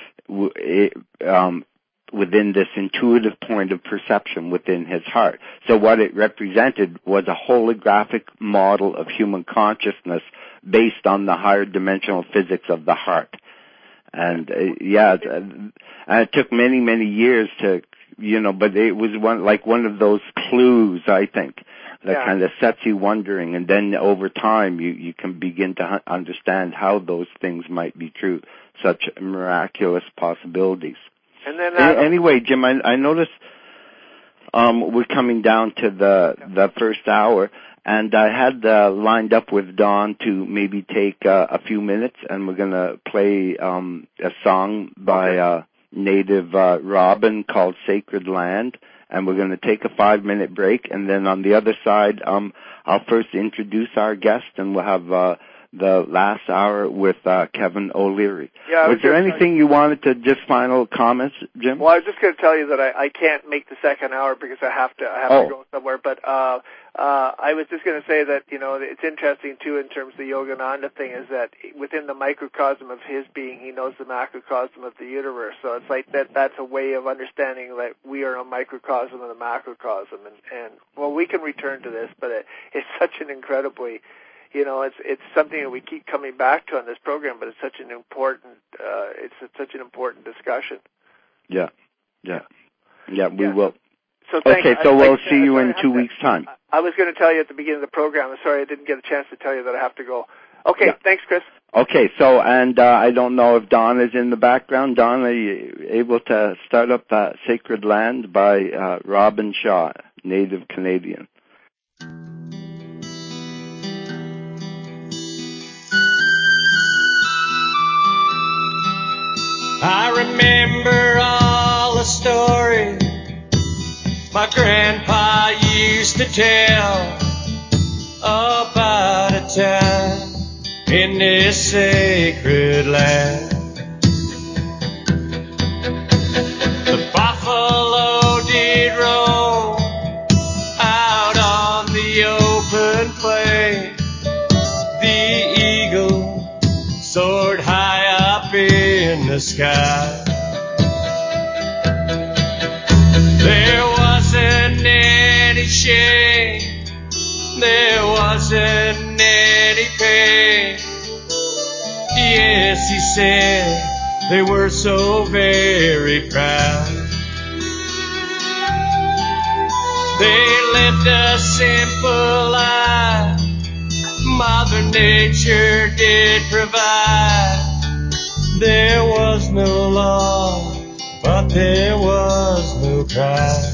Speaker 1: within this intuitive point of perception within his heart. So what it represented was a holographic model of human consciousness based on the higher dimensional physics of the heart. And and it took many, many years to, but it was one of those clues, I think, that kind of sets you wondering, and then over time you can begin to understand how those things might be true, such miraculous possibilities. And then anyway, Jim, I noticed we're coming down to the first hour, and I had lined up with Don to maybe take a few minutes, and we're going to play a song by native Robin called Sacred Land, and we're going to take a 5-minute break, and then on the other side, I'll first introduce our guest, and we'll have the last hour with Kevin O'Leary. Yeah, was there anything you wanted to, just final comments, Jim?
Speaker 2: Well, I was just going to tell you that I can't make the second hour because I have to go somewhere. But I was just going to say that, it's interesting, too, in terms of the Yogananda thing, is that within the microcosm of his being, he knows the macrocosm of the universe. So it's like that's a way of understanding that we are a microcosm of the macrocosm. And well, we can return to this, but it's such an incredibly... it's something that we keep coming back to on this program, but it's such an important discussion. Yeah, we will. So
Speaker 1: we'll see you in 2 weeks' time.
Speaker 2: I was going to tell you at the beginning of the program. I'm sorry I didn't get a chance to tell you that I have to go. Okay, thanks, Chris.
Speaker 1: Okay, so, and I don't know if Don is in the background. Don, are you able to start up Sacred Land by Robin Shaw, native Canadian?
Speaker 3: I remember all the stories my grandpa used to tell about a time in this sacred land. The buffalo did roam out on the open plain. The eagle there wasn't any pain. Yes, he said they were so very proud. They lived a simple life. Mother Nature did provide. There was no law, but there was no crime.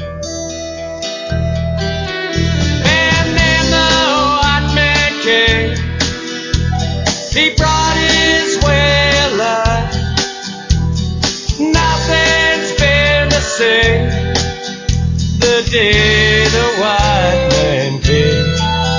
Speaker 3: And then the white man came. He brought his way of life. Nothing's been the same the day the white man came.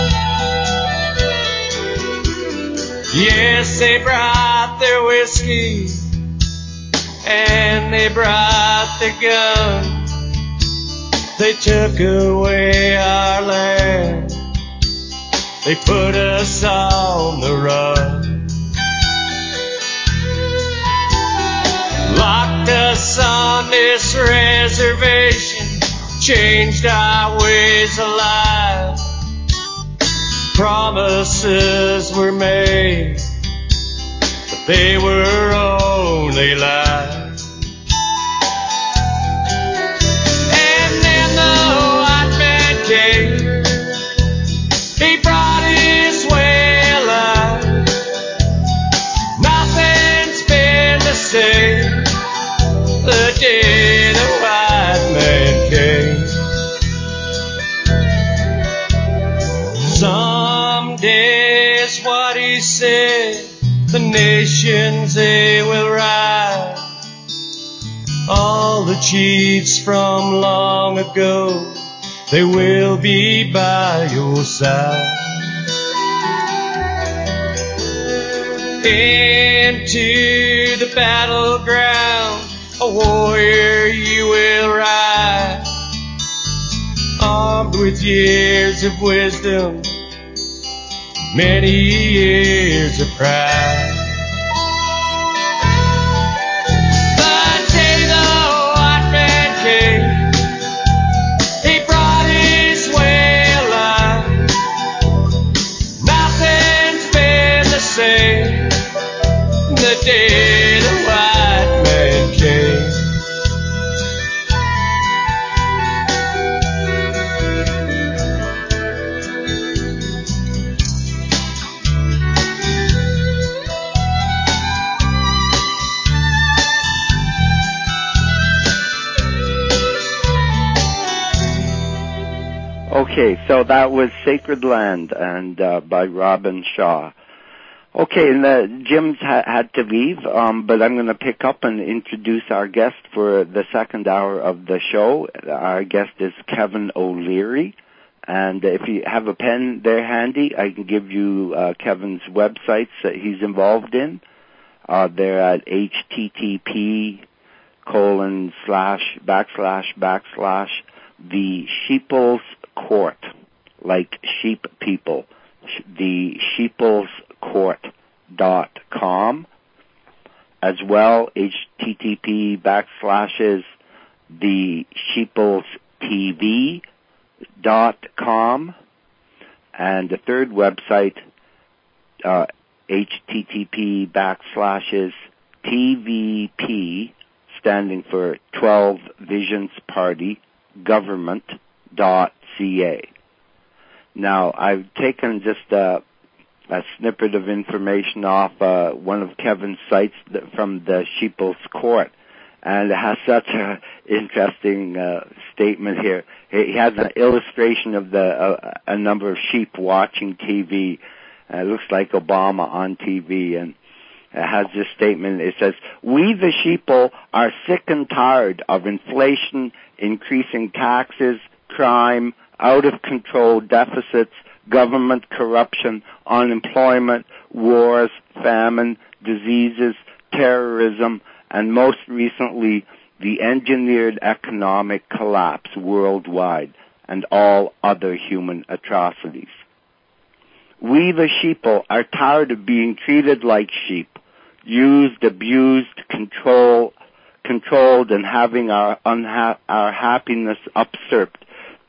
Speaker 3: Yes, they brought their whiskey and they brought their guns. They took away our land. They put us on the run. Locked us on this reservation. Changed our ways of life. Promises were made, but they were only lies. And then the white man came. He brought his way of life. Nothing's been the same the day the white man came. Someday is what he said, the nations they will rise. All the chiefs from long ago, they will be by your side. Into the battleground, a warrior you will ride. Armed with years of wisdom, many years of pride. The day the white man came, he brought his way of life. Nothing's been the same the day the white man came.
Speaker 1: Okay, so that was Sacred Land and by Robin Shaw. Okay, and Jim's had to leave, but I'm going to pick up and introduce our guest for the second hour of the show. Our guest is Kevin O'Leary, and if you have a pen there handy, I can give you Kevin's websites that he's involved in. They're at http:// the Sheeples Court, like sheep people, the sheeplescourt.com, as well http:// the sheeplestv.com, and the third website http:// TVP, standing for 12 Visions Party government.ca. Now, I've taken just a snippet of information off one of Kevin's sites from the Sheeples Court, and it has such an interesting statement here. He has an illustration of a number of sheep watching TV. It looks like Obama on TV, and it has this statement. It says, "We the sheeple are sick and tired of inflation, increasing taxes, crime, out-of-control deficits, government corruption, unemployment, wars, famine, diseases, terrorism, and most recently, the engineered economic collapse worldwide, and all other human atrocities. We the sheeple are tired of being treated like sheep, used, abused, controlled, and having our happiness usurped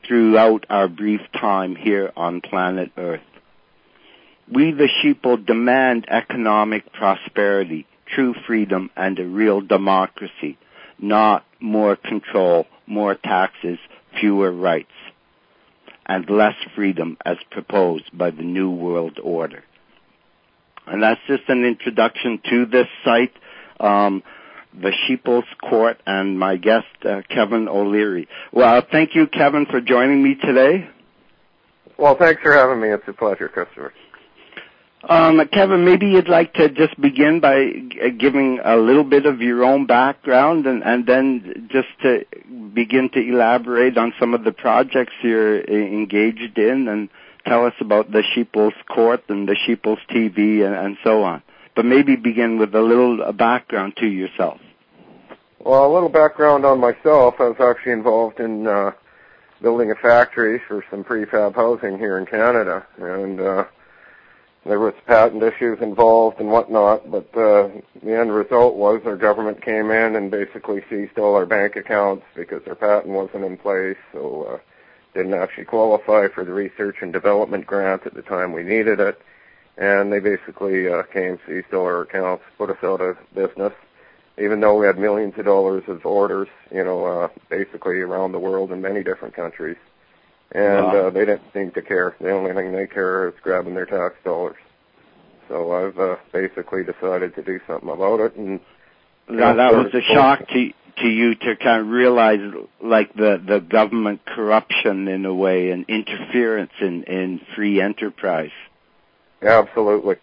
Speaker 1: throughout our brief time here on planet Earth. We, the sheeple, demand economic prosperity, true freedom, and a real democracy, not more control, more taxes, fewer rights, and less freedom as proposed by the New World Order. And that's just an introduction to this site, the Sheeple's Court, and my guest, Kevin O'Leary. Well, thank you, Kevin, for joining me today.
Speaker 4: Well, thanks for having me. It's a pleasure, Christopher.
Speaker 1: Kevin, maybe you'd like to just begin by giving a little bit of your own background and then just to begin to elaborate on some of the projects you're engaged in and tell us about the Sheeple's Court and the Sheeple's TV and so on. But maybe begin with a little background to yourself.
Speaker 4: Well, a little background on myself. I was actually involved in building a factory for some prefab housing here in Canada, and there was patent issues involved and whatnot, but the end result was our government came in and basically seized all our bank accounts because our patent wasn't in place, so didn't actually qualify for the research and development grant at the time we needed it. And they basically came, seized all our accounts, put us out of business, even though we had millions of dollars of orders, basically around the world in many different countries. And they didn't seem to care. The only thing they care is grabbing their tax dollars. So I've basically decided to do something about it. And
Speaker 1: that was a shock to you to kind of realize, like, the government corruption in a way and interference in free enterprise.
Speaker 4: Absolutely.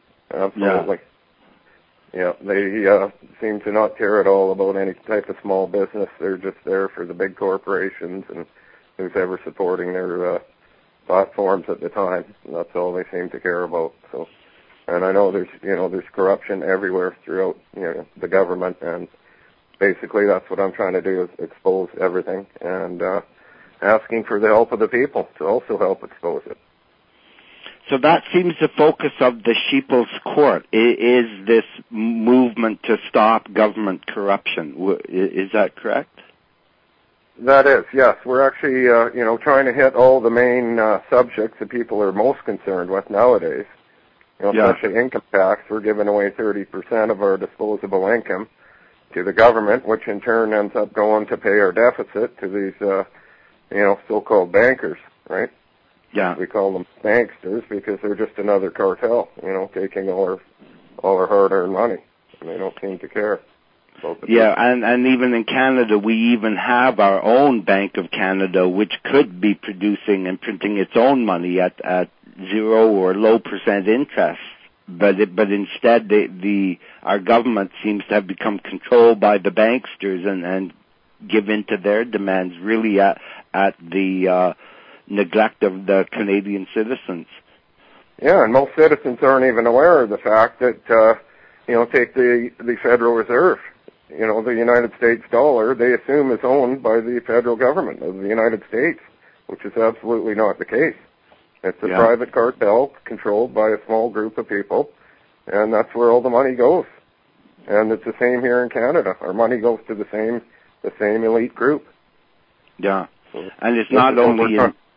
Speaker 4: Yeah, they seem to not care at all about any type of small business. They're just there for the big corporations and who's ever supporting their platforms at the time. And that's all they seem to care about. So, and I know there's corruption everywhere throughout the government, and basically that's what I'm trying to do, is expose everything and asking for the help of the people to also help expose it.
Speaker 1: So that seems the focus of the Sheeple's Court, is this movement to stop government corruption. Is that correct?
Speaker 4: That is, yes. We're actually, trying to hit all the main subjects that people are most concerned with nowadays. Especially income tax. We're giving away 30% of our disposable income to the government, which in turn ends up going to pay our deficit to these, so-called bankers, right?
Speaker 1: Yeah.
Speaker 4: We call them banksters because they're just another cartel, taking all our hard-earned money, and they don't seem to care.
Speaker 1: Yeah, and even in Canada, we even have our own Bank of Canada, which could be producing and printing its own money at 0 or low % interest. But instead, our government seems to have become controlled by the banksters and give in to their demands, really at the neglect of the Canadian citizens.
Speaker 4: Yeah, and most citizens aren't even aware of the fact that, take the Federal Reserve. The United States dollar, they assume is owned by the federal government of the United States, which is absolutely not the case. It's a private cartel controlled by a small group of people, and that's where all the money goes. And it's the same here in Canada. Our money goes to the same elite group.
Speaker 1: Yeah, and it's not only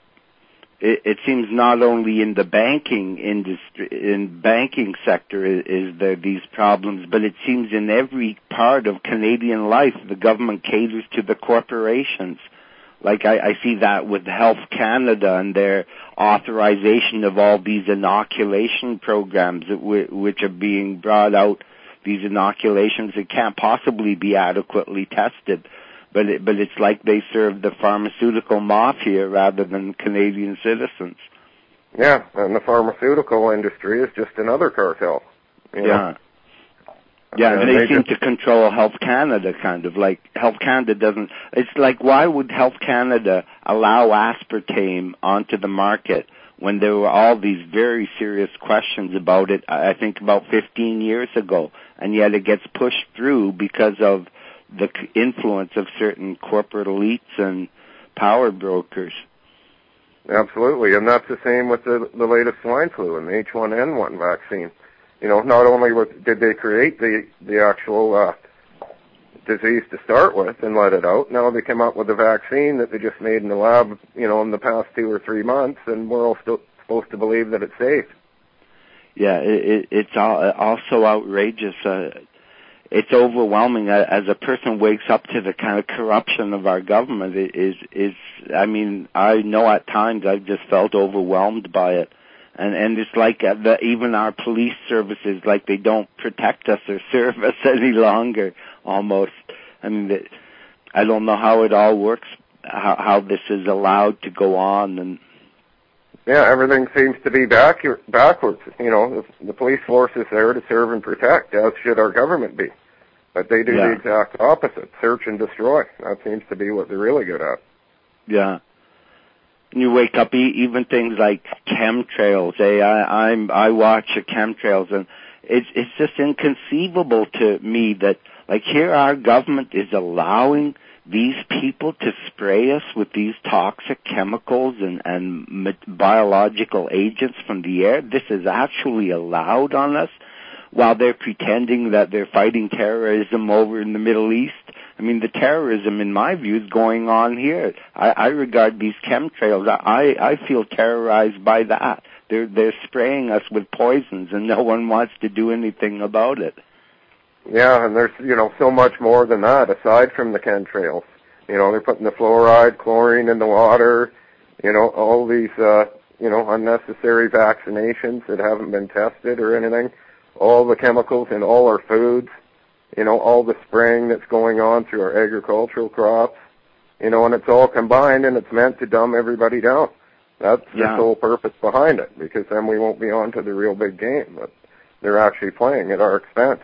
Speaker 1: it seems not only in the banking industry, in banking sector is there these problems, but it seems in every part of Canadian life, the government caters to the corporations. Like I see that with Health Canada and their authorization of all these inoculation programs which are being brought out, these inoculations that can't possibly be adequately tested. But it's like they serve the pharmaceutical mafia rather than Canadian citizens.
Speaker 4: Yeah, and the pharmaceutical industry is just another cartel.
Speaker 1: Yeah, and they seem to control Health Canada, kind of like Health Canada doesn't. It's like, why would Health Canada allow aspartame onto the market when there were all these very serious questions about it, I think about 15 years ago, and yet it gets pushed through because of the influence of certain corporate elites and power brokers.
Speaker 4: Absolutely, and that's the same with the latest swine flu and the H1N1 vaccine. Not only did they create the actual disease to start with and let it out. Now they come up with a vaccine that they just made in the lab, in the past 2 or 3 months, and we're all still supposed to believe that it's safe.
Speaker 1: Yeah, it's also outrageous. It's overwhelming. As a person wakes up to the kind of corruption of our government, I know at times I've just felt overwhelmed by it. And it's like even our police services, like they don't protect us or serve us any longer, almost. I mean, I don't know how it all works, how this is allowed to go on. And
Speaker 4: yeah, everything seems to be backwards. The police force is there to serve and protect, as should our government be. But they do the exact opposite, search and destroy. That seems to be what they're really good at.
Speaker 1: Yeah. You wake up, even things like chemtrails. I watch the chemtrails, and it's just inconceivable to me that, like, here our government is allowing these people to spray us with these toxic chemicals and biological agents from the air. This is actually allowed on us while they're pretending that they're fighting terrorism over in the Middle East. I mean, the terrorism, in my view, is going on here. I regard these chemtrails, I feel terrorized by that. They're spraying us with poisons, and no one wants to do anything about it.
Speaker 4: Yeah, and there's, so much more than that, aside from the chemtrails. They're putting the fluoride, chlorine in the water, all these, unnecessary vaccinations that haven't been tested or anything, all the chemicals in all our foods, all the spraying that's going on through our agricultural crops, and it's all combined, and it's meant to dumb everybody down. That's the sole purpose behind it, because then we won't be on to the real big game that they're actually playing at our expense.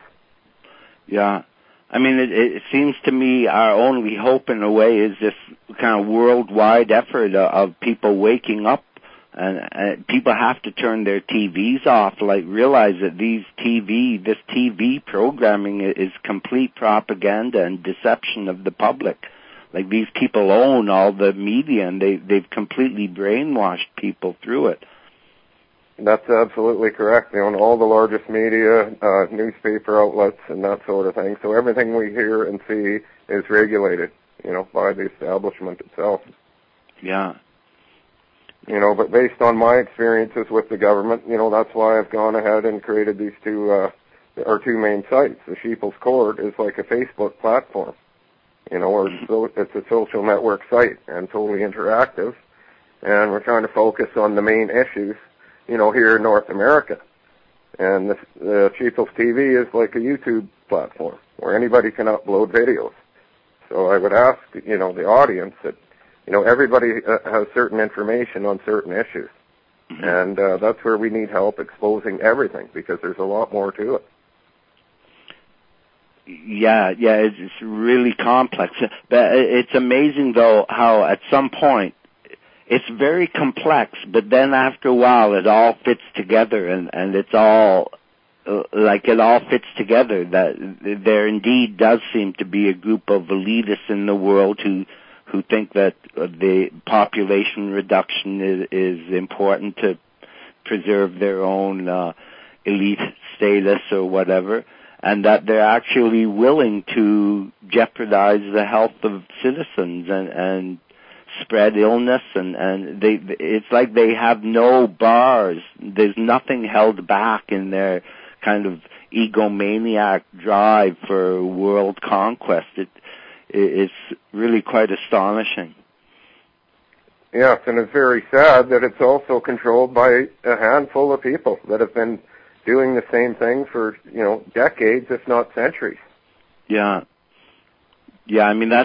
Speaker 1: Yeah. I mean, it seems to me our only hope in a way is this kind of worldwide effort of people waking up, and people have to turn their TVs off, realize that this TV programming is complete propaganda and deception of the public. Like, these people own all the media, and they've completely brainwashed people through it.
Speaker 4: That's absolutely correct. They own all the largest media, newspaper outlets, and that sort of thing. So everything we hear and see is regulated, by the establishment itself.
Speaker 1: Yeah.
Speaker 4: But based on my experiences with the government, that's why I've gone ahead and created these our two main sites. The Sheeples Court is like a Facebook platform, or it's a social network site and totally interactive. And we're trying to focus on the main issues, here in North America. And the Sheeples TV is like a YouTube platform where anybody can upload videos. So I would ask, the audience that, everybody has certain information on certain issues. And that's where we need help exposing everything, because there's a lot more to it.
Speaker 1: Yeah, it's really complex. But it's amazing, though, how at some point it's very complex, but then after a while it all fits together, and it's all it all fits together. That there indeed does seem to be a group of elitists in the world who think that the population reduction is important to preserve their own elite status or whatever, and that they're actually willing to jeopardize the health of citizens and spread illness, and it's like they have no bars. There's nothing held back in their kind of egomaniac drive for world conquest. It's really quite astonishing.
Speaker 4: Yes, and it's very sad that it's also controlled by a handful of people that have been doing the same thing for, decades, if not centuries.
Speaker 1: Yeah. Yeah,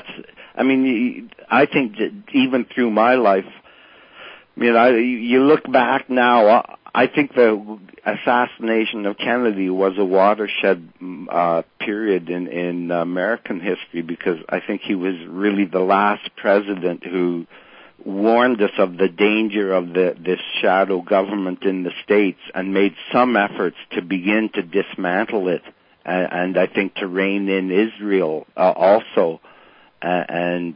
Speaker 1: I think that even through my life, you look back now, I think the assassination of Kennedy was a watershed period in American history, because I think he was really the last president who warned us of the danger of this shadow government in the States and made some efforts to begin to dismantle it, and I think to rein in Israel also. And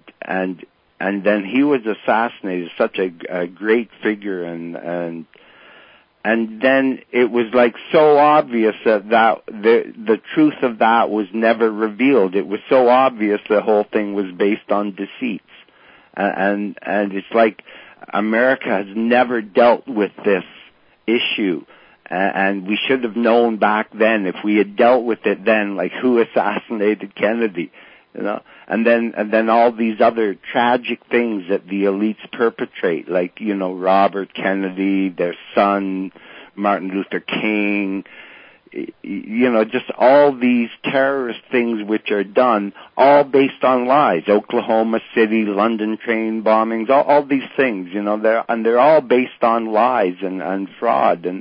Speaker 1: then he was assassinated, such a great figure, and And then it was like so obvious that the truth of that was never revealed. It was so obvious the whole thing was based on deceits. And it's like America has never dealt with this issue. And we should have known back then, if we had dealt with it then, like who assassinated Kennedy, you know? And then all these other tragic things that the elites perpetrate, like, you know, Robert Kennedy, their son, Martin Luther King, you know, just all these terrorist things which are done, all based on lies. Oklahoma City, London train bombings, all these things, you know, they're all based on lies and fraud and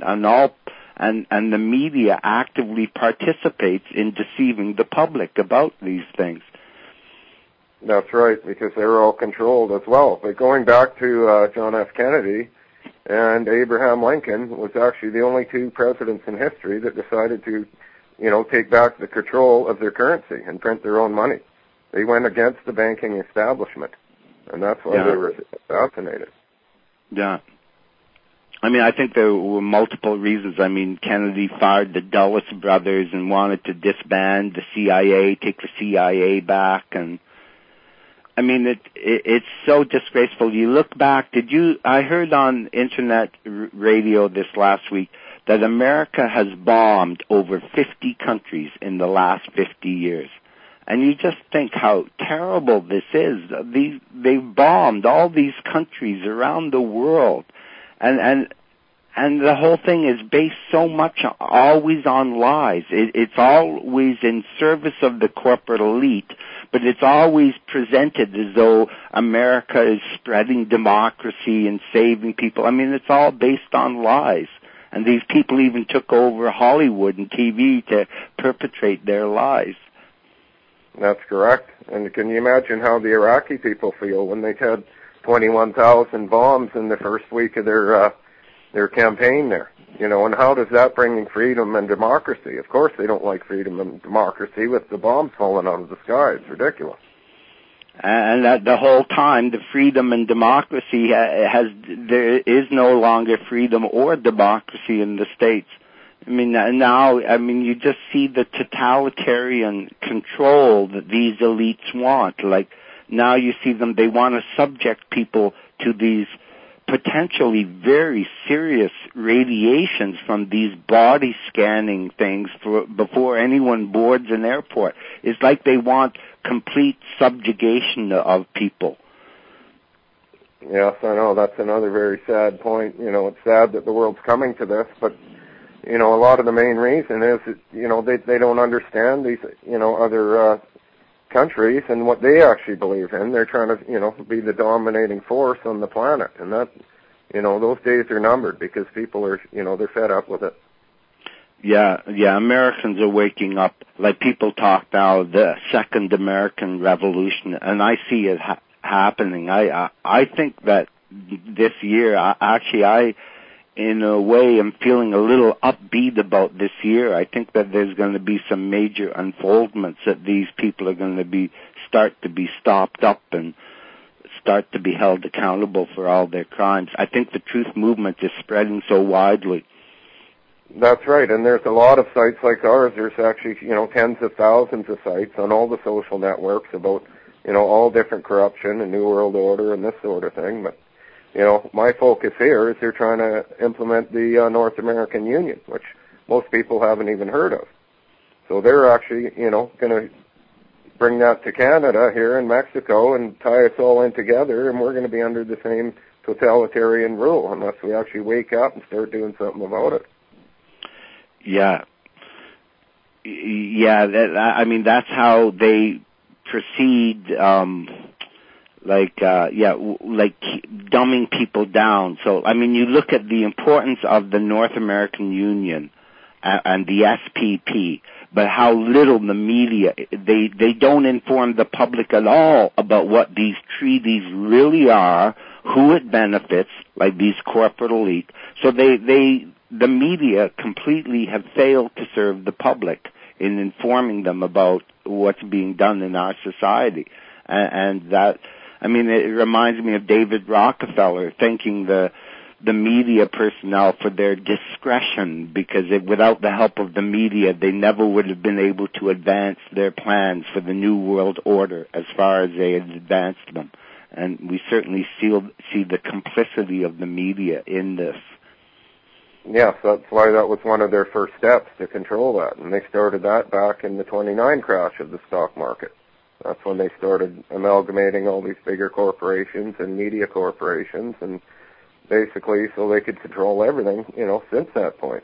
Speaker 1: the media actively participates in deceiving the public about these things.
Speaker 4: That's right, because they were all controlled as well. But going back to John F. Kennedy and Abraham Lincoln was actually the only two presidents in history that decided to, you know, take back the control of their currency and print their own money. They went against the banking establishment, and that's why they were assassinated.
Speaker 1: Yeah. I mean, I think there were multiple reasons. I mean, Kennedy fired the Dulles brothers and wanted to disband the CIA, take the CIA back, and I mean, it's so disgraceful. You look back, I heard on internet radio this last week that America has bombed over 50 countries in the last 50 years. And you just think how terrible this is. They've bombed all these countries around the world. And the whole thing is based so much always on lies. It's always in service of the corporate elite, but it's always presented as though America is spreading democracy and saving people. I mean, it's all based on lies. And these people even took over Hollywood and TV to perpetrate their lies.
Speaker 4: That's correct. And can you imagine how the Iraqi people feel when they've had 21,000 bombs in the first week of their campaign there? You know, and how does that bring in freedom and democracy? Of course they don't like freedom and democracy with the bombs falling out of the sky. It's ridiculous.
Speaker 1: And that the whole time, the freedom and democracy there is no longer freedom or democracy in the States. I mean, now, you just see the totalitarian control that these elites want. Like, now you see them, they want to subject people to these potentially very serious radiations from these body scanning things before anyone boards an airport. It's like they want complete subjugation of people.
Speaker 4: Yes, I know. That's another very sad point. You know, it's sad that the world's coming to this, but, you know, a lot of the main reason is that, you know, they don't understand these, you know, other countries and what they actually believe in. They're trying to, you know, be the dominating force on the planet, and that, you know, those days are numbered because people are, you know, they're fed up with it.
Speaker 1: Yeah, Americans are waking up. Like, people talk now, the second American Revolution, and I see it happening. I think that this year, I in a way, I'm feeling a little upbeat about this year. I think that there's going to be some major unfoldments, that these people are going to start to be stopped up and start to be held accountable for all their crimes. I think the truth movement is spreading so widely.
Speaker 4: That's right, and there's a lot of sites like ours. There's actually, you know, tens of thousands of sites on all the social networks about, you know, all different corruption and New World Order and this sort of thing, but you know, my focus here is they're trying to implement the North American Union, which most people haven't even heard of. So they're actually, you know, going to bring that to Canada here in Mexico and tie us all in together, and we're going to be under the same totalitarian rule unless we actually wake up and start doing something about it.
Speaker 1: Yeah. That's how they proceed, like dumbing people down. So, I mean, you look at the importance of the North American Union and the SPP, but how little the media, they don't inform the public at all about what these treaties really are, who it benefits, like these corporate elite. So the media completely have failed to serve the public in informing them about what's being done in our society. And that, I mean, it reminds me of David Rockefeller thanking the the media personnel for their discretion, because without the help of the media, they never would have been able to advance their plans for the New World Order as far as they had advanced them. And we certainly see the complicity of the media in this.
Speaker 4: Yes, that's why that was one of their first steps, to control that. And they started that back in the 29 crash of the stock market. That's when they started amalgamating all these bigger corporations and media corporations, and basically so they could control everything, since that point.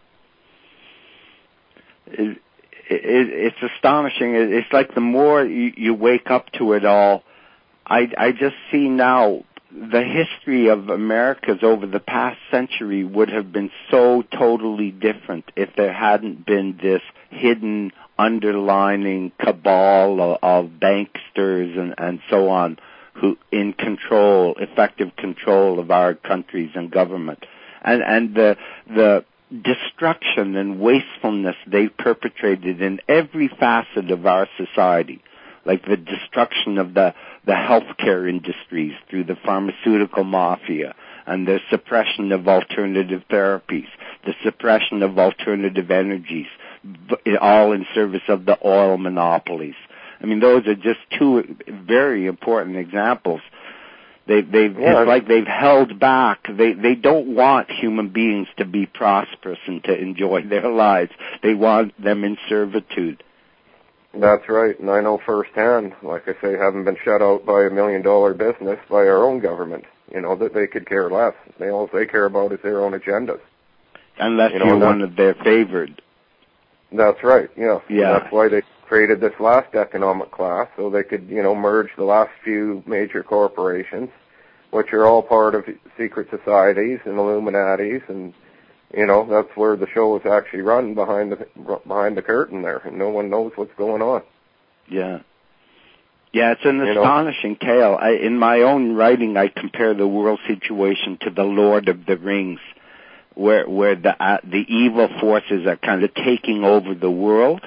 Speaker 1: It's astonishing. It's like the more you wake up to it all, I just see now the history of America's over the past century would have been so totally different if there hadn't been this hidden underlining cabal of banksters and so on, who in control, effective control of our countries and government. And the destruction and wastefulness they perpetrated in every facet of our society, like the destruction of the healthcare industries through the pharmaceutical mafia, and the suppression of alternative therapies, the suppression of alternative energies, all in service of the oil monopolies. I mean, those are just two very important examples. It's like they've held back. They don't want human beings to be prosperous and to enjoy their lives. They want them in servitude.
Speaker 4: That's right, and I know firsthand, like I say, having been shut out by $1 million business by our own government, that they could care less. All they care about is their own agendas.
Speaker 1: Unless you're one of their favored.
Speaker 4: That's right, yeah.
Speaker 1: Yeah.
Speaker 4: That's why they created this last economic class, so they could, merge the last few major corporations, which are all part of secret societies and Illuminatis, and that's where the show is actually run, behind the curtain there, and no one knows what's going on.
Speaker 1: Yeah. Yeah, it's an astonishing tale. In my own writing, I compare the world situation to the Lord of the Rings, where the evil forces are kind of taking over the world,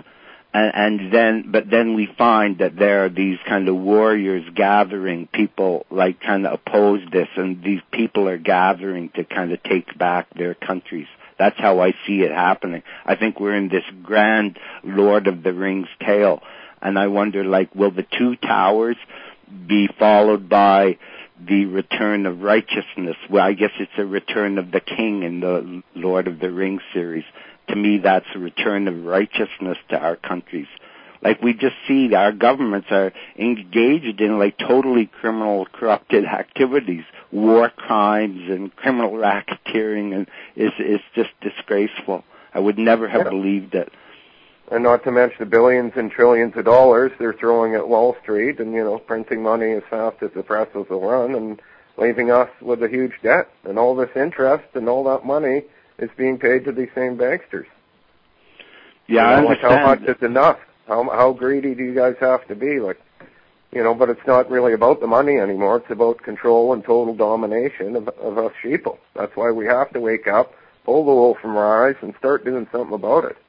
Speaker 1: but then we find that there are these kind of warriors gathering, people like kind of oppose this, and these people are gathering to kind of take back their countries. That's how I see it happening. I think we're in this grand Lord of the Rings tale, and I wonder, will the two towers be followed by the return of righteousness? Well, I guess it's a return of the king in the Lord of the Rings series. To me, that's a return of righteousness to our countries. We just see our governments are engaged in totally criminal, corrupted activities, war crimes and criminal racketeering, and it's just disgraceful. I would never have believed it.
Speaker 4: And not to mention the billions and trillions of dollars they're throwing at Wall Street, and printing money as fast as the presses will run, and leaving us with a huge debt, and all this interest and all that money is being paid to these same banksters.
Speaker 1: Yeah, I understand.
Speaker 4: How much is enough? How greedy do you guys have to be? But it's not really about the money anymore. It's about control and total domination of us sheeple. That's why we have to wake up, pull the wool from our eyes, and start doing something about it.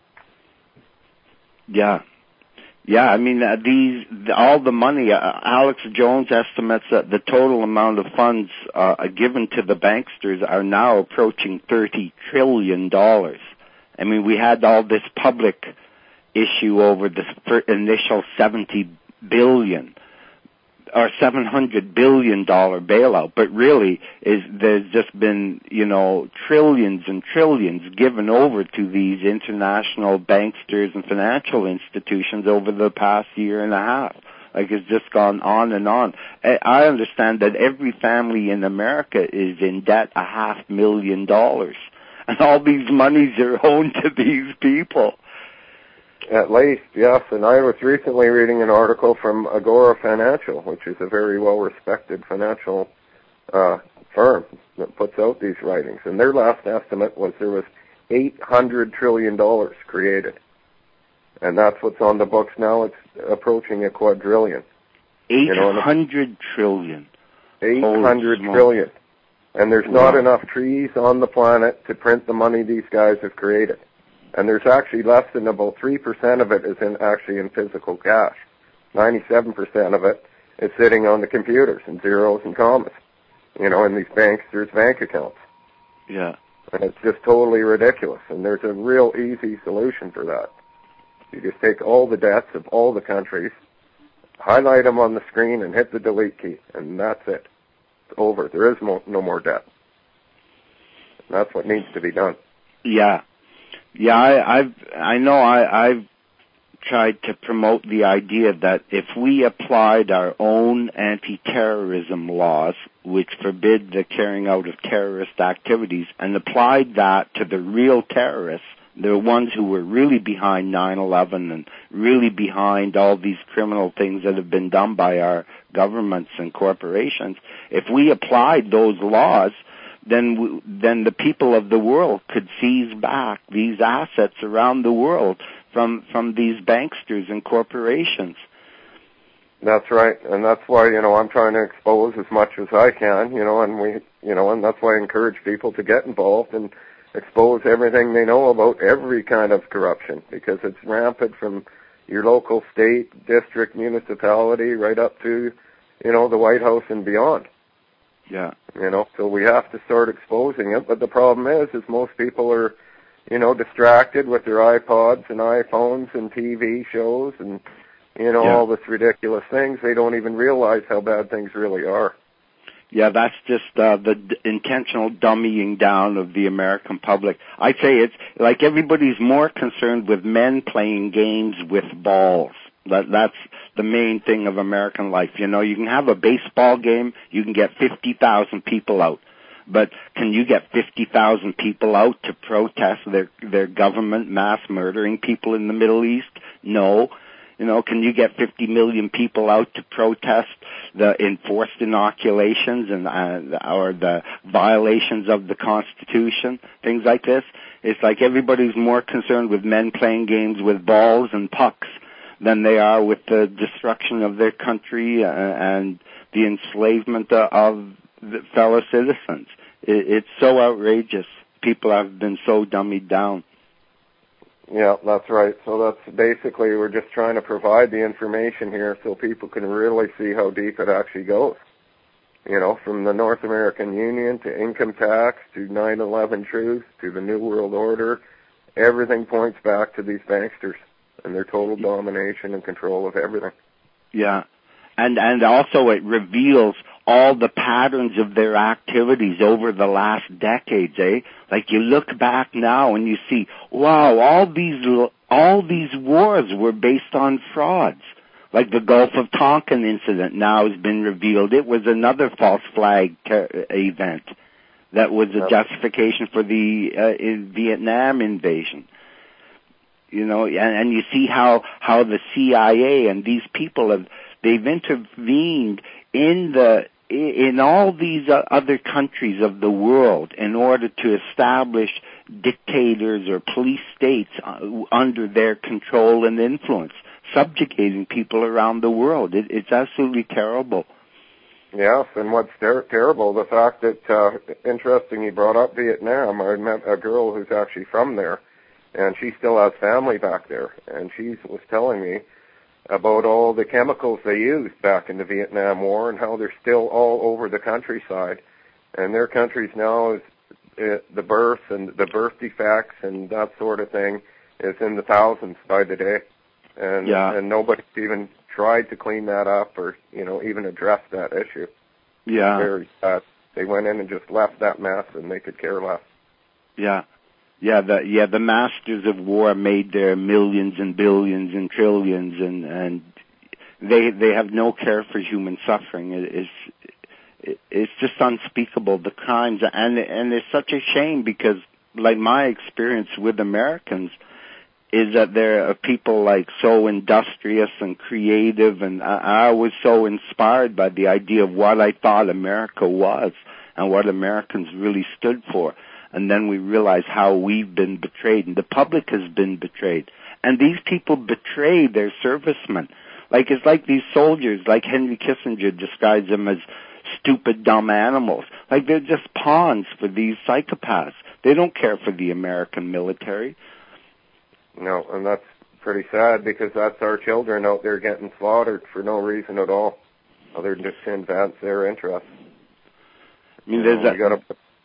Speaker 1: Yeah. Yeah, I mean, all the money, Alex Jones estimates that the total amount of funds given to the banksters are now approaching $30 trillion. I mean, we had all this public issue over the initial $70 billion or $700 billion bailout, but really there's just been, trillions and trillions given over to these international banksters and financial institutions over the past year and a half. It's just gone on and on. I understand that every family in America is in debt $500,000, and all these monies are owned to these people.
Speaker 4: At least, yes. And I was recently reading an article from Agora Financial, which is a very well-respected financial firm that puts out these writings. And their last estimate was there was $800 trillion created. And that's what's on the books now. It's approaching a quadrillion.
Speaker 1: 800 trillion.
Speaker 4: 800 trillion. And there's not enough trees on the planet to print the money these guys have created. And there's actually less than about 3% of it is actually in physical cash. 97% of it is sitting on the computers in zeros and commas, in these banksters' bank accounts.
Speaker 1: Yeah.
Speaker 4: And it's just totally ridiculous. And there's a real easy solution for that. You just take all the debts of all the countries, highlight them on the screen, and hit the delete key, and that's it. It's over. There is no more debt. And that's what needs to be done.
Speaker 1: Yeah. Yeah, I know I've tried to promote the idea that if we applied our own anti-terrorism laws, which forbid the carrying out of terrorist activities, and applied that to the real terrorists, the ones who were really behind 9/11 and really behind all these criminal things that have been done by our governments and corporations, if we applied those laws, then the people of the world could seize back these assets around the world from these banksters and corporations.
Speaker 4: That's right, and that's why, I'm trying to expose as much as I can, and that's why I encourage people to get involved and expose everything they know about every kind of corruption, because it's rampant from your local state, district, municipality, right up to, the White House and beyond.
Speaker 1: Yeah.
Speaker 4: So we have to start exposing it, but the problem is most people are, distracted with their iPods and iPhones and TV shows and, all this ridiculous things. They don't even realize how bad things really are.
Speaker 1: Yeah, that's just the intentional dummying down of the American public. I'd say it's like everybody's more concerned with men playing games with balls. That's the main thing of American life. You can have a baseball game, you can get 50,000 people out. But can you get 50,000 people out to protest their government mass murdering people in the Middle East? No. Can you get 50 million people out to protest the enforced inoculations or the violations of the Constitution, things like this? It's like everybody's more concerned with men playing games with balls and pucks than they are with the destruction of their country and the enslavement of the fellow citizens. It's so outrageous. People have been so dummied down.
Speaker 4: Yeah, that's right. So that's basically, we're just trying to provide the information here so people can really see how deep it actually goes. From the North American Union to income tax to 9/11 truth to the New World Order, everything points back to these banksters and their total domination and control of everything.
Speaker 1: Yeah. And also it reveals all the patterns of their activities over the last decades, eh? Like you look back now and you see, wow, all these wars were based on frauds. Like the Gulf of Tonkin incident now has been revealed. It was another false flag event that was a justification for the Vietnam invasion. And you see how the CIA and these people they've intervened in all these other countries of the world in order to establish dictators or police states under their control and influence, subjugating people around the world. It's absolutely terrible.
Speaker 4: Yes, and what's terrible, the fact that, interesting you brought up Vietnam. I met a girl who's actually from there, and she still has family back there, and she was telling me about all the chemicals they used back in the Vietnam War and how they're still all over the countryside. And their countries now is the birth and the birth defects and that sort of thing is in the thousands by the day. And nobody's even tried to clean that up or, even address that issue.
Speaker 1: Yeah.
Speaker 4: Very sad. They went in and just left that mess and they could care less.
Speaker 1: Yeah. The masters of war made their millions and billions and trillions, and they have no care for human suffering. It's just unspeakable, the crimes, and it's such a shame because, like, my experience with Americans is that there are people like so industrious and creative, and I was so inspired by the idea of what I thought America was and what Americans really stood for. And then we realize how we've been betrayed, and the public has been betrayed. And these people betray their servicemen. Like, it's like these soldiers, like Henry Kissinger describes them as stupid, dumb animals. Like, they're just pawns for these psychopaths. They don't care for the American military.
Speaker 4: No, and that's pretty sad because that's our children out there getting slaughtered for no reason at all, other than just to advance their interests.
Speaker 1: I mean,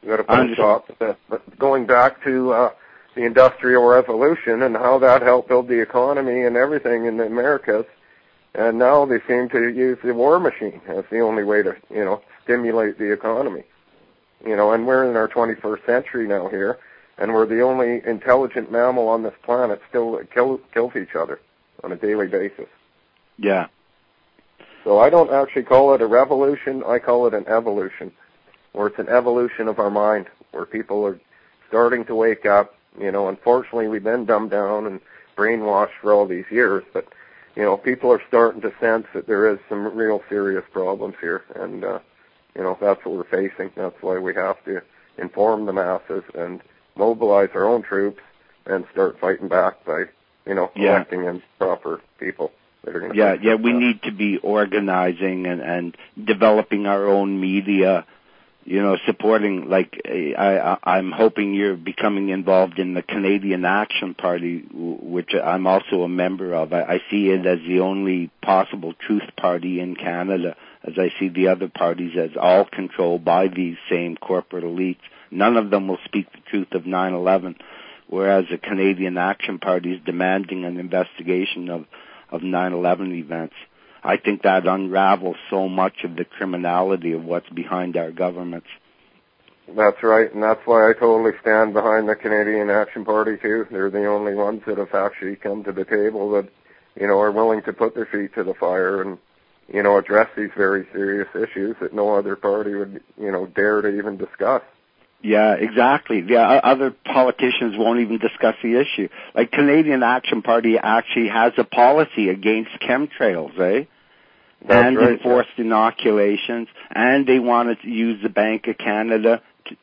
Speaker 4: We got to put a stop to that. But going back to the Industrial Revolution and how that helped build the economy and everything in the Americas, and now they seem to use the war machine as the only way to, stimulate the economy. And we're in our 21st century now here, and we're the only intelligent mammal on this planet still that kills each other on a daily basis.
Speaker 1: Yeah.
Speaker 4: So I don't actually call it a revolution, I call it an evolution, or it's an evolution of our mind, where people are starting to wake up. Unfortunately, we've been dumbed down and brainwashed for all these years, but, people are starting to sense that there is some real serious problems here, and, that's what we're facing. That's why we have to inform the masses and mobilize our own troops and start fighting back by, electing in proper people.
Speaker 1: We need to be organizing and developing our own media, supporting, I'm hoping you're becoming involved in the Canadian Action Party, which I'm also a member of. I see it as the only possible truth party in Canada, as I see the other parties as all controlled by these same corporate elites. None of them will speak the truth of 9/11, whereas the Canadian Action Party is demanding an investigation of 9/11 events. I think that unravels so much of the criminality of what's behind our governments.
Speaker 4: That's right, and that's why I totally stand behind the Canadian Action Party too. They're the only ones that have actually come to the table that, are willing to put their feet to the fire and, address these very serious issues that no other party would, dare to even discuss.
Speaker 1: Yeah, exactly. Yeah, other politicians won't even discuss the issue. Like Canadian Action Party actually has a policy against chemtrails, and
Speaker 4: right,
Speaker 1: enforced inoculations, and they wanted to use the Bank of Canada.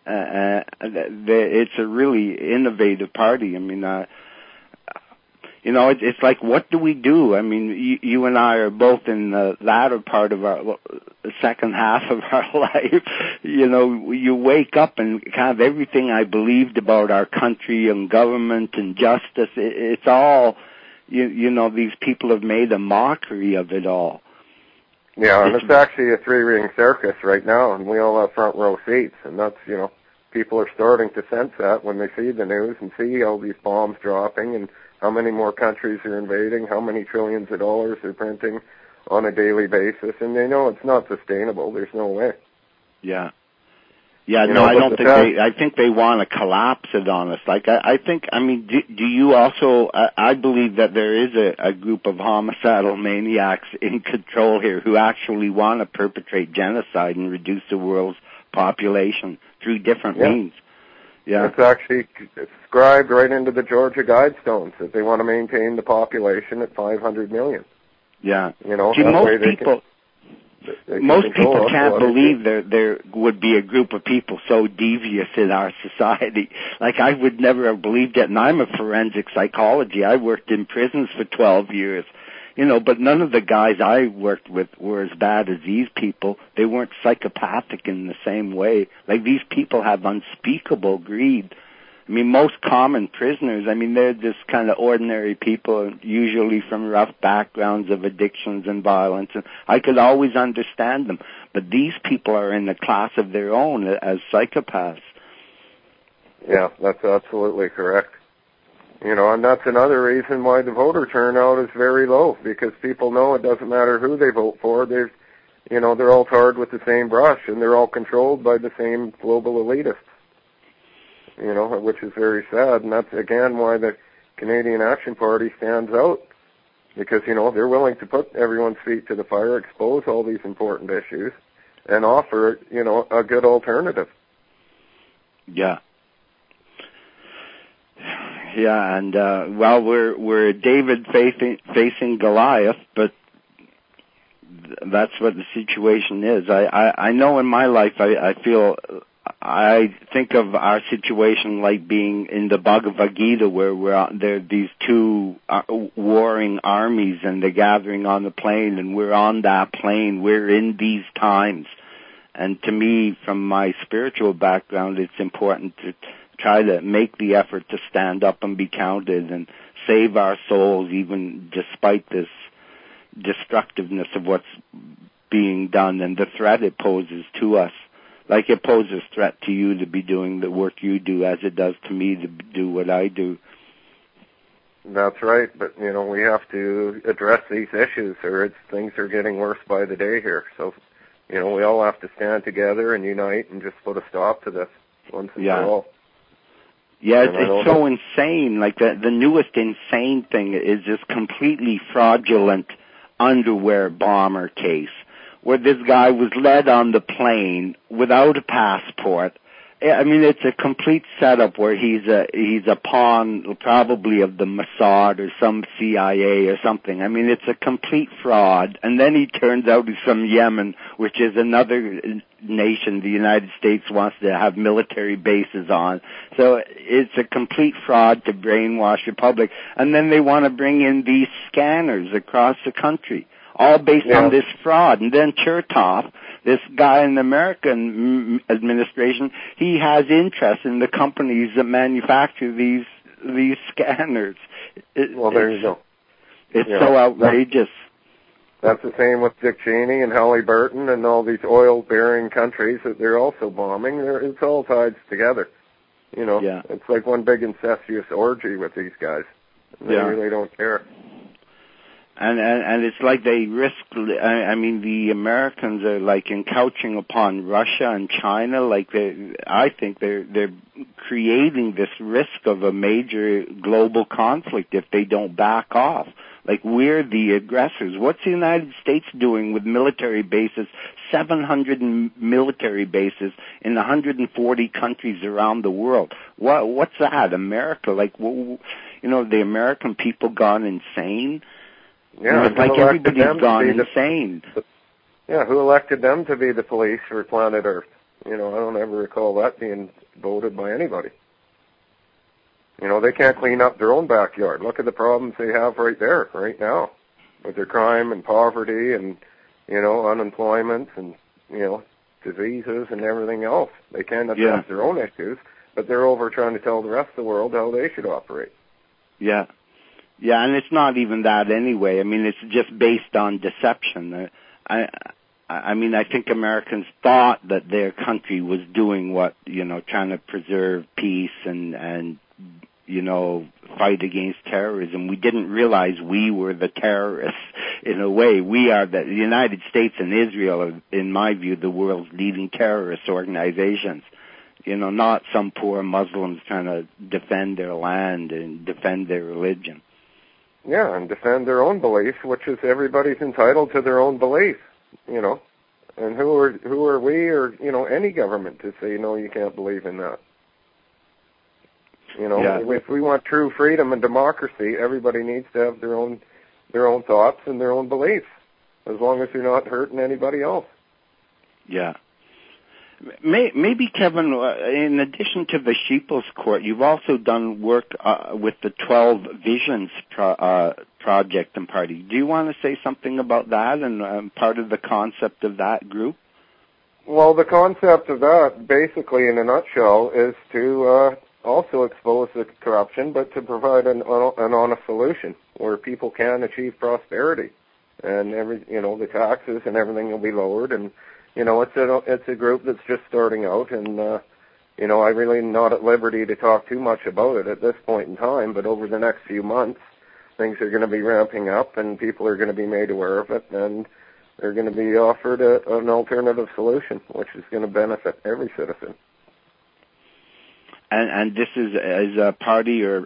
Speaker 1: It's a really innovative party. I mean, it's like, what do we do? I mean, you and I are both in the latter part of our second half of our life. You wake up and kind of everything I believed about our country and government and justice, it's all, these people have made a mockery of it all.
Speaker 4: Yeah, and it's actually a three-ring circus right now, and we all have front row seats, and that's, people are starting to sense that when they see the news and see all these bombs dropping and how many more countries are invading, how many trillions of dollars they're printing on a daily basis, and they know it's not sustainable. There's no way.
Speaker 1: Yeah. Yeah, I think they want to collapse it on us. Do you also, I believe that there is a group of homicidal maniacs in control here who actually want to perpetrate genocide and reduce the world's population through different means. Yeah.
Speaker 4: It's actually scribed right into the Georgia Guidestones that they want to maintain the population at 500 million.
Speaker 1: Yeah. Most people can't believe there would be a group of people so devious in our society. Like, I would never have believed it, and I'm a forensic psychology. I worked in prisons for 12 years, but none of the guys I worked with were as bad as these people. They weren't psychopathic in the same way. Like, these people have unspeakable greed. I mean, most common prisoners, they're just kind of ordinary people, usually from rough backgrounds of addictions and violence, and I could always understand them. But these people are in a class of their own as psychopaths.
Speaker 4: Yeah, that's absolutely correct. And that's another reason why the voter turnout is very low, because people know it doesn't matter who they vote for. They're all tarred with the same brush, and they're all controlled by the same global elitists. Which is very sad, and that's again why the Canadian Action Party stands out, because, they're willing to put everyone's feet to the fire, expose all these important issues, and offer, a good alternative.
Speaker 1: Yeah. Yeah, and, we're David facing Goliath, but that's what the situation is. I know in my life I think of our situation like being in the Bhagavad Gita, where there are these two warring armies, and they're gathering on the plain, and we're on that plain. We're in these times. And to me, from my spiritual background, it's important to try to make the effort to stand up and be counted and save our souls, even despite this destructiveness of what's being done and the threat it poses to us. like it poses a threat to you to be doing the work you do as it does to me to do what I do.
Speaker 4: That's right, but we have to address these issues, or things are getting worse by the day here. So, we all have to stand together and unite and just put a stop to this once and for all.
Speaker 1: Yeah, it's so insane. Like the newest insane thing is this completely fraudulent underwear bomber case, where this guy was led on the plane without a passport. I mean, it's a complete setup where he's a pawn, probably of the Mossad or some CIA or something. I mean, it's a complete fraud. And then he turns out he's from Yemen, which is another nation the United States wants to have military bases on. So it's a complete fraud to brainwash the public. And then they want to bring in these scanners across the country, all based on this fraud. And then Chertoff, this guy in the American administration, he has interest in the companies that manufacture these scanners.
Speaker 4: There you go.
Speaker 1: It's so outrageous.
Speaker 4: That's the same with Dick Cheney and Halliburton and all these oil-bearing countries that they're also bombing. It's all tied together. It's like one big incestuous orgy with these guys. They really don't care.
Speaker 1: And it's like they risk, I mean, the Americans are like encroaching upon Russia and China. Like I think they're creating this risk of a major global conflict if they don't back off. Like, we're the aggressors. What's the United States doing with military bases, 700 military bases in 140 countries around the world? What's that? America? Like, the American people gone insane?
Speaker 4: Yeah,
Speaker 1: it's like everybody's gone insane.
Speaker 4: Who elected them to be the police for planet Earth? I don't ever recall that being voted by anybody. They can't clean up their own backyard. Look at the problems they have right there, right now, with their crime and poverty and, unemployment and, diseases and everything else. They can't address their own issues, but they're over trying to tell the rest of the world how they should operate.
Speaker 1: Yeah. Yeah, and it's not even that anyway. I mean, it's just based on deception. I mean, I think Americans thought that their country was doing what, trying to preserve peace and fight against terrorism. We didn't realize we were the terrorists in a way. We are the United States and Israel are, in my view, the world's leading terrorist organizations. Not some poor Muslims trying to defend their land and defend their religion.
Speaker 4: Yeah, and defend their own belief, which is everybody's entitled to their own belief, And who are we or, any government to say, no, you can't believe in that? If we want true freedom and democracy, everybody needs to have their own thoughts and their own beliefs, as long as they're not hurting anybody else. Yeah.
Speaker 1: Maybe, Kevin, in addition to the Sheeples Court, you've also done work with the 12 Visions Project and Party. Do you want to say something about that and part of the concept of that group?
Speaker 4: Well, the concept of that, basically, in a nutshell, is to also expose the corruption, but to provide an honest solution where people can achieve prosperity, and the taxes and everything will be lowered. And it's a group that's just starting out, and I really am not at liberty to talk too much about it at this point in time. But over the next few months, things are going to be ramping up, and people are going to be made aware of it, and they're going to be offered an alternative solution, which is going to benefit every citizen.
Speaker 1: And this is a party or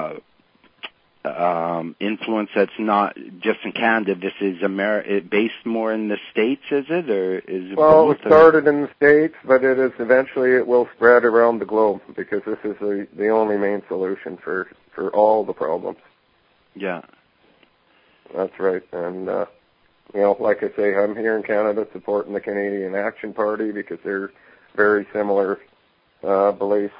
Speaker 1: influence that's not just in Canada. This is based more in the States, is it, or is it?
Speaker 4: Well, it started in the States, but it will spread around the globe, because this is the only main solution for all the problems.
Speaker 1: Yeah,
Speaker 4: that's right. And like I say, I'm here in Canada supporting the Canadian Action Party because they're very similar beliefs.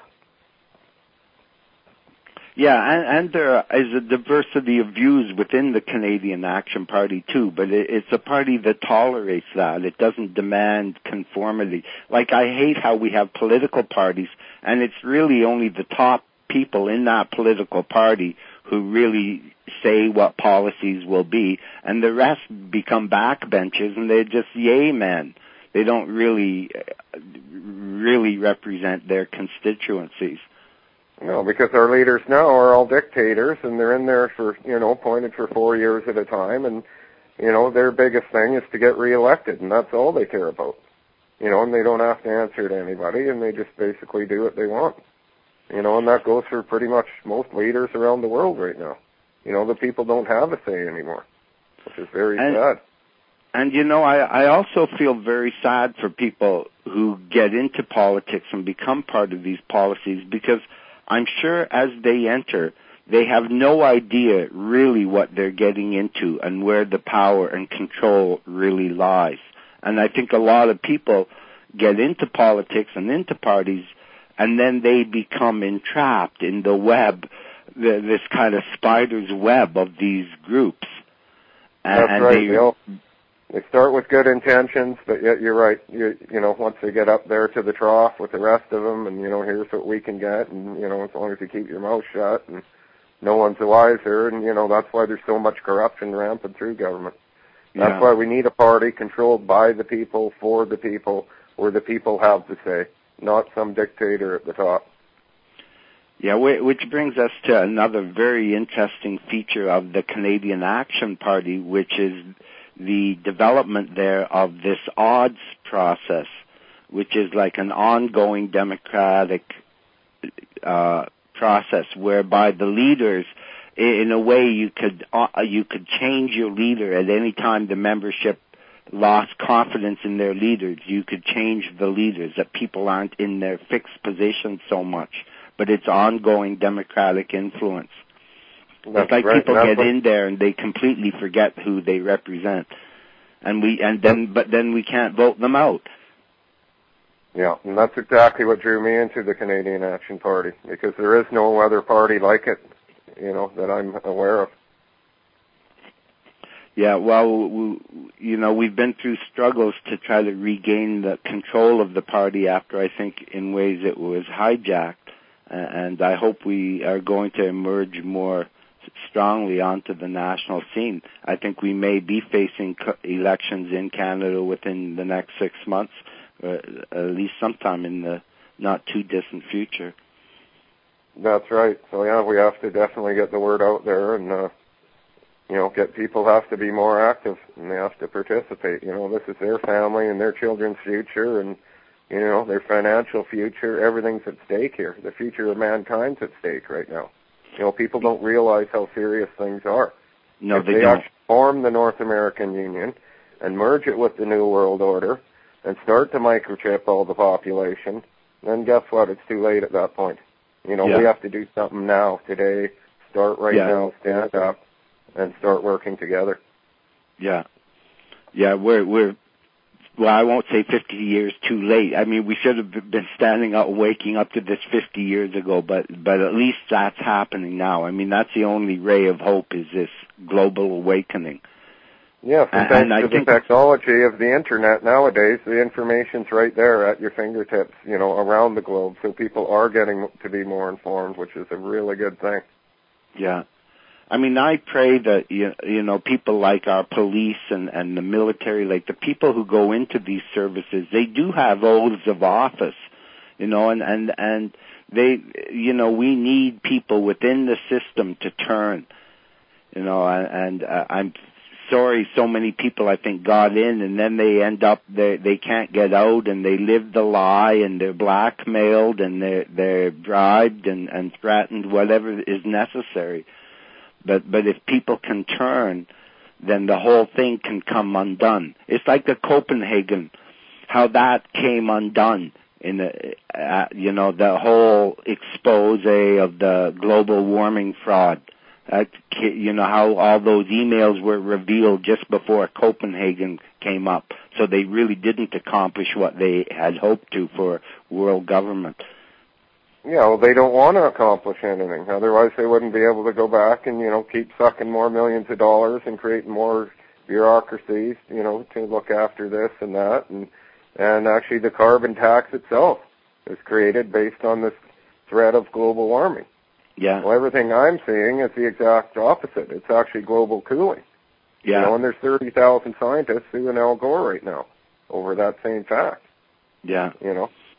Speaker 1: Yeah, and there is a diversity of views within the Canadian Action Party too, but it's a party that tolerates that. It doesn't demand conformity. Like, I hate how we have political parties, and it's really only the top people in that political party who really say what policies will be, and the rest become backbenchers, and they're just yay men. They don't really really represent their constituencies.
Speaker 4: No, because our leaders now are all dictators, and they're in there for, appointed for 4 years at a time, and, their biggest thing is to get reelected, and that's all they care about. And they don't have to answer to anybody, and they just basically do what they want. And that goes for pretty much most leaders around the world right now. The people don't have a say anymore, which is very sad.
Speaker 1: And, I also feel very sad for people who get into politics and become part of these policies, because I'm sure as they enter, they have no idea really what they're getting into and where the power and control really lies. And I think a lot of people get into politics and into parties, and then they become entrapped in the web, this kind of spider's web of these groups.
Speaker 4: That's right. They start with good intentions, but yet you're right. Once they get up there to the trough with the rest of them, and here's what we can get, and as long as you keep your mouth shut, and no one's the wiser, and that's why there's so much corruption rampant through government. That's why we need a party controlled by the people, for the people, where the people have the say, not some dictator at the top.
Speaker 1: Yeah, which brings us to another very interesting feature of the Canadian Action Party, which is the development there of this odds process, which is like an ongoing democratic process whereby the leaders, in a way, you could change your leader at any time the membership lost confidence in their leaders. You could change the leaders, that people aren't in their fixed position so much, but it's ongoing democratic influence. It's like people get in there and they completely forget who they represent, but then we can't vote them out.
Speaker 4: Yeah, and that's exactly what drew me into the Canadian Action Party, because there is no other party like it, that I'm aware of.
Speaker 1: Yeah, well, we've been through struggles to try to regain the control of the party after, I think, in ways it was hijacked, and I hope we are going to emerge more strongly onto the national scene. I think we may be facing elections in Canada within the next 6 months, or at least sometime in the not too distant future.
Speaker 4: That's right. So yeah, we have to definitely get the word out there, and get people have to be more active, and they have to participate. This is their family and their children's future, and their financial future. Everything's at stake here. The future of mankind's at stake right now. People don't realize how serious things are.
Speaker 1: No,
Speaker 4: if
Speaker 1: they
Speaker 4: don't.
Speaker 1: Actually
Speaker 4: form the North American Union and merge it with the New World Order and start to microchip all the population, then guess what? It's too late at that point. We have to do something now, today. Start right now, stand up, and start working together.
Speaker 1: Yeah. Yeah, we're well, I won't say 50 years too late. I mean, we should have been standing up, waking up to this 50 years ago, but at least that's happening now. I mean, that's the only ray of hope, is this global awakening.
Speaker 4: Yes, and thanks to the technology of the Internet nowadays, the information's right there at your fingertips, around the globe, so people are getting to be more informed, which is a really good thing.
Speaker 1: Yeah. I mean, I pray that, people like our police and the military, like the people who go into these services, they do have oaths of office, and they, we need people within the system to turn, and I'm sorry so many people, I think, got in, and then they end up, they can't get out, and they live the lie, and they're blackmailed, and they're bribed and threatened, whatever is necessary. But if people can turn, then the whole thing can come undone. It's like the Copenhagen, how that came undone in the whole expose of the global warming fraud. How all those emails were revealed just before Copenhagen came up. So they really didn't accomplish what they had hoped to for world government.
Speaker 4: Yeah, well, they don't want to accomplish anything. Otherwise, they wouldn't be able to go back and, keep sucking more millions of dollars and creating more bureaucracies, to look after this and that. And actually, the carbon tax itself is created based on this threat of global warming.
Speaker 1: Yeah.
Speaker 4: Well, everything I'm seeing is the exact opposite. It's actually global cooling.
Speaker 1: Yeah.
Speaker 4: And there's 30,000 scientists suing Al Gore right now over that same fact.
Speaker 1: Yeah.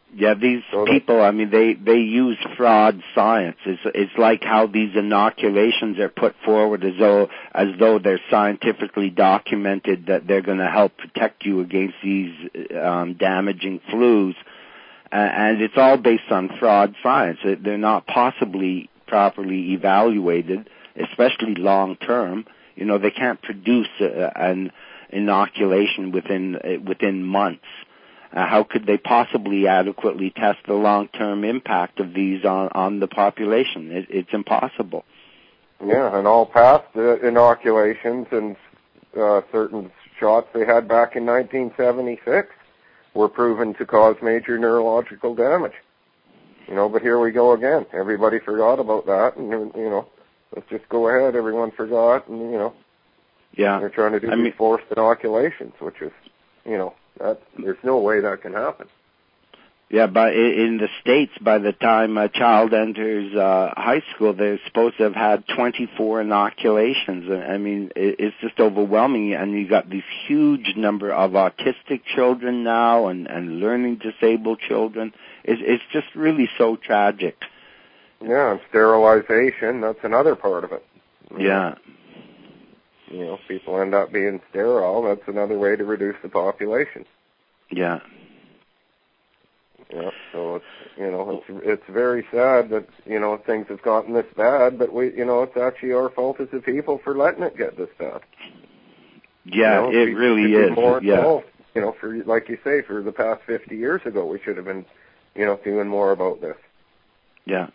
Speaker 1: Yeah, these people, I mean, they use fraud science. It's like how these inoculations are put forward as though they're scientifically documented that they're going to help protect you against these damaging flus. And it's all based on fraud science. They're not possibly properly evaluated, especially long term. You know, they can't produce an inoculation within months. How could they possibly adequately test the long-term impact of these on the population? It's impossible.
Speaker 4: Yeah, and all past inoculations and certain shots they had back in 1976 were proven to cause major neurological damage. You know, but here we go again. Everybody forgot about that, and, you know, let's just go ahead. Everyone forgot, and, you know, they're trying to do these forced inoculations, which is, you know, there's no way that can happen.
Speaker 1: Yeah, but in the States, by the time a child enters high school, they're supposed to have had 24 inoculations. I mean, it's just overwhelming. And you got this huge number of autistic children now and learning disabled children. It's just really so tragic.
Speaker 4: Yeah, and sterilization, that's another part of it.
Speaker 1: Yeah.
Speaker 4: You know, people end up being sterile. That's another way to reduce the population.
Speaker 1: Yeah.
Speaker 4: Yeah, so it's, you know, it's very sad that, you know, things have gotten this bad, but we, you know, it's actually our fault as a people for letting it get this bad.
Speaker 1: Yeah,
Speaker 4: you know,
Speaker 1: it really is.
Speaker 4: More
Speaker 1: yeah.
Speaker 4: involved. You know, for, like you say, for the past 50 years ago, we should have been, you know, doing more about this.
Speaker 1: Yeah.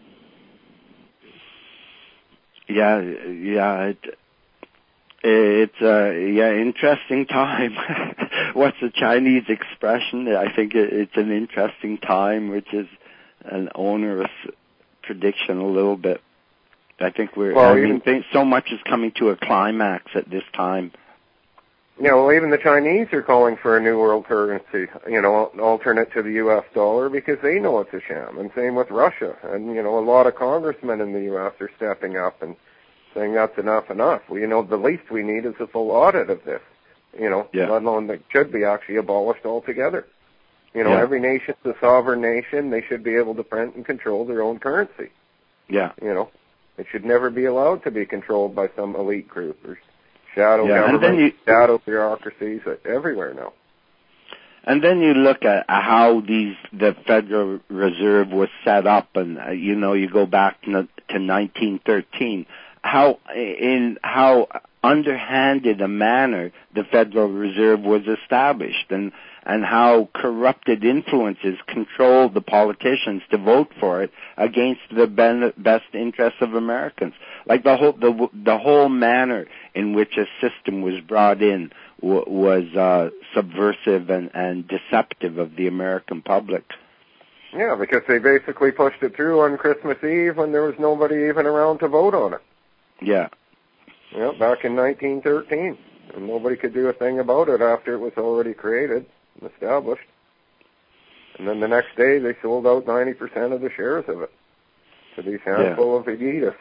Speaker 1: Yeah, it's a interesting time. What's the Chinese expression? I think it's an interesting time, which is an onerous prediction a little bit. I think so much is coming to a climax at this time.
Speaker 4: Yeah, well, even the Chinese are calling for a new world currency, you know, an alternate to the U.S. dollar, because they know it's a sham. And same with Russia. And, you know, a lot of congressmen in the U.S. are stepping up and saying that's enough. Well, you know, the least we need is a full audit of this, you know, let alone that should be actually abolished altogether. You know, every nation's a sovereign nation. They should be able to print and control their own currency.
Speaker 1: Yeah.
Speaker 4: You know, it should never be allowed to be controlled by some elite group or shadow government, shadow bureaucracies everywhere now.
Speaker 1: And then you look at how the Federal Reserve was set up, and you know, you go back to 1913. How underhanded a manner the Federal Reserve was established, and how corrupted influences controlled the politicians to vote for it against the best interests of Americans. Like the whole manner in which a system was brought in was subversive and deceptive of the American public.
Speaker 4: Yeah, because they basically pushed it through on Christmas Eve when there was nobody even around to vote on it.
Speaker 1: Yeah.
Speaker 4: Yeah, back in 1913. And nobody could do a thing about it after it was already created and established. And then the next day they sold out 90% of the shares of it to these handful of elitists.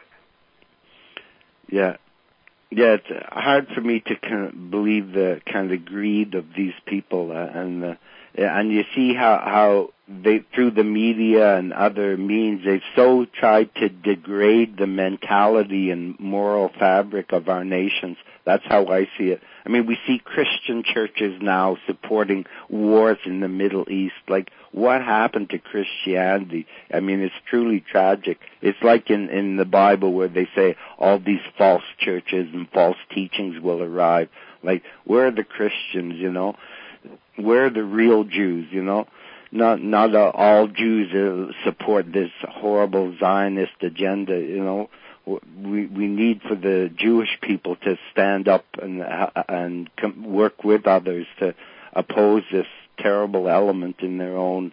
Speaker 4: Yeah.
Speaker 1: Yeah, it's hard for me to believe the kind of greed of these people, and you see how they, through the media and other means, they've so tried to degrade the mentality and moral fabric of our nations. That's how I see it. I mean, we see Christian churches now supporting wars in the Middle East. Like, what happened to Christianity? I mean, it's truly tragic. It's like in the Bible where they say all these false churches and false teachings will arrive. Like, where are the Christians, you know? Where are the real Jews, you know? Not all Jews support this horrible Zionist agenda, you know? We need for the Jewish people to stand up and work with others to oppose this terrible element in their own.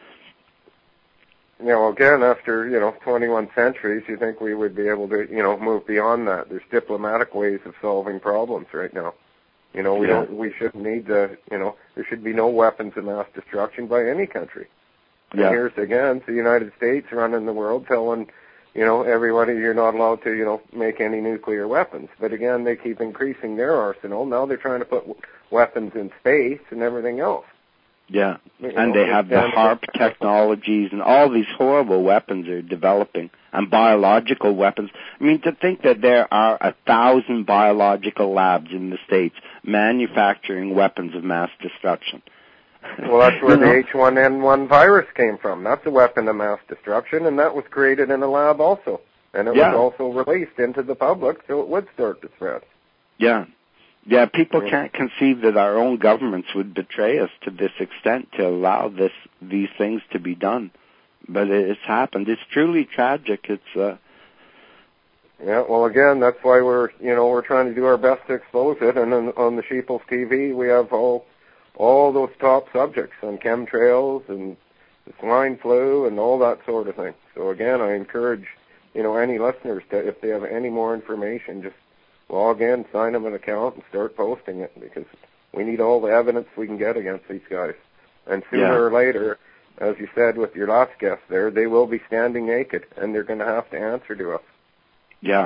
Speaker 4: You know, again, after, 21 centuries, you think we would be able to, move beyond that. There's diplomatic ways of solving problems right now. We shouldn't need to, there should be no weapons of mass destruction by any country. And here's again, the United States running the world telling, everybody you're not allowed to, make any nuclear weapons. But again, they keep increasing their arsenal. Now they're trying to put weapons in space and everything else.
Speaker 1: Yeah, and they have the HAARP technologies and all these horrible weapons they're developing, and biological weapons. I mean, to think that there are 1,000 biological labs in the States manufacturing weapons of mass destruction.
Speaker 4: Well, that's where the H1N1 virus came from. That's a weapon of mass destruction, and that was created in a lab also. And it was also released into the public so it would start to spread.
Speaker 1: Yeah. Yeah, people can't conceive that our own governments would betray us to this extent to allow these things to be done. But it's happened. It's truly tragic. It's
Speaker 4: Yeah, well, again, that's why we're trying to do our best to expose it. And on the Sheeples TV, we have all those top subjects on chemtrails and the swine flu and all that sort of thing. So again, I encourage, any listeners to, if they have any more information, just log in, sign them an account, and start posting it, because we need all the evidence we can get against these guys. And sooner or later, as you said with your last guest there, they will be standing naked, and they're going to have to answer to us.
Speaker 1: Yeah.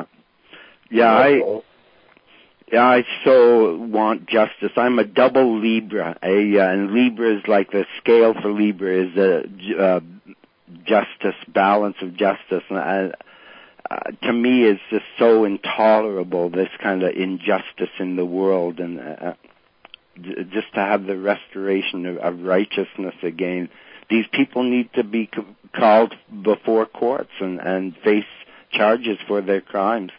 Speaker 1: I so want justice. I'm a double Libra, and Libra is like the scale for Libra is the justice, balance of justice. And to me, it's just so intolerable, this kind of injustice in the world, and just to have the restoration of righteousness again. These people need to be called before courts and face charges for their crimes.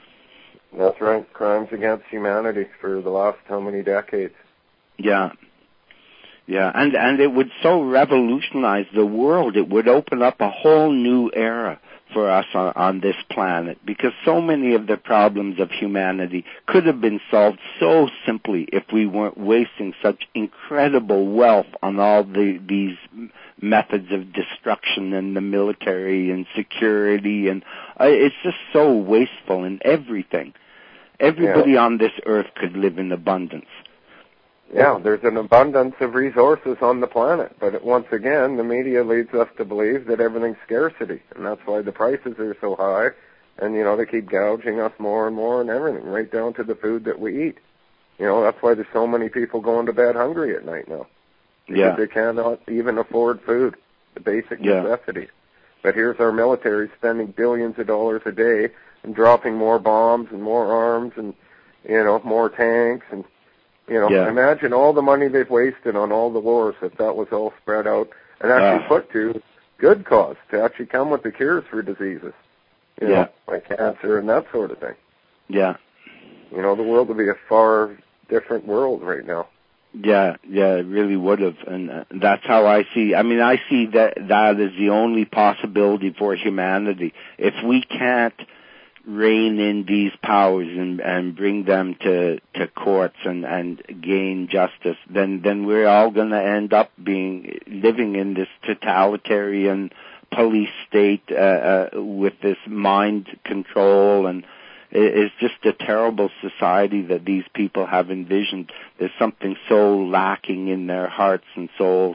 Speaker 4: That's right. Crimes against humanity for the last how many decades?
Speaker 1: Yeah. Yeah, and it would so revolutionize the world. It would open up a whole new era for us on this planet, because so many of the problems of humanity could have been solved so simply if we weren't wasting such incredible wealth on all these methods of destruction and the military and security, and it's just so wasteful in everything. Everybody on this earth could live in abundance.
Speaker 4: Yeah, there's an abundance of resources on the planet, but once again, the media leads us to believe that everything's scarcity, and that's why the prices are so high, and, they keep gouging us more and more and everything, right down to the food that we eat. That's why there's so many people going to bed hungry at night now, because they cannot even afford food, the basic necessities. But here's our military spending billions of dollars a day and dropping more bombs and more arms and, more tanks and, imagine all the money they've wasted on all the wars if that was all spread out and actually put to good cause, to actually come with the cures for diseases, like cancer and that sort of thing. Yeah. The world would be a far different world right now.
Speaker 1: Yeah, it really would have, and that's how I see. I mean, I see that as the only possibility for humanity. If we can't rein in these powers and bring them to courts and gain justice, then we're all going to end up living in this totalitarian police state with this mind control, and it's just a terrible society that these people have envisioned. There's something so lacking in their hearts and souls.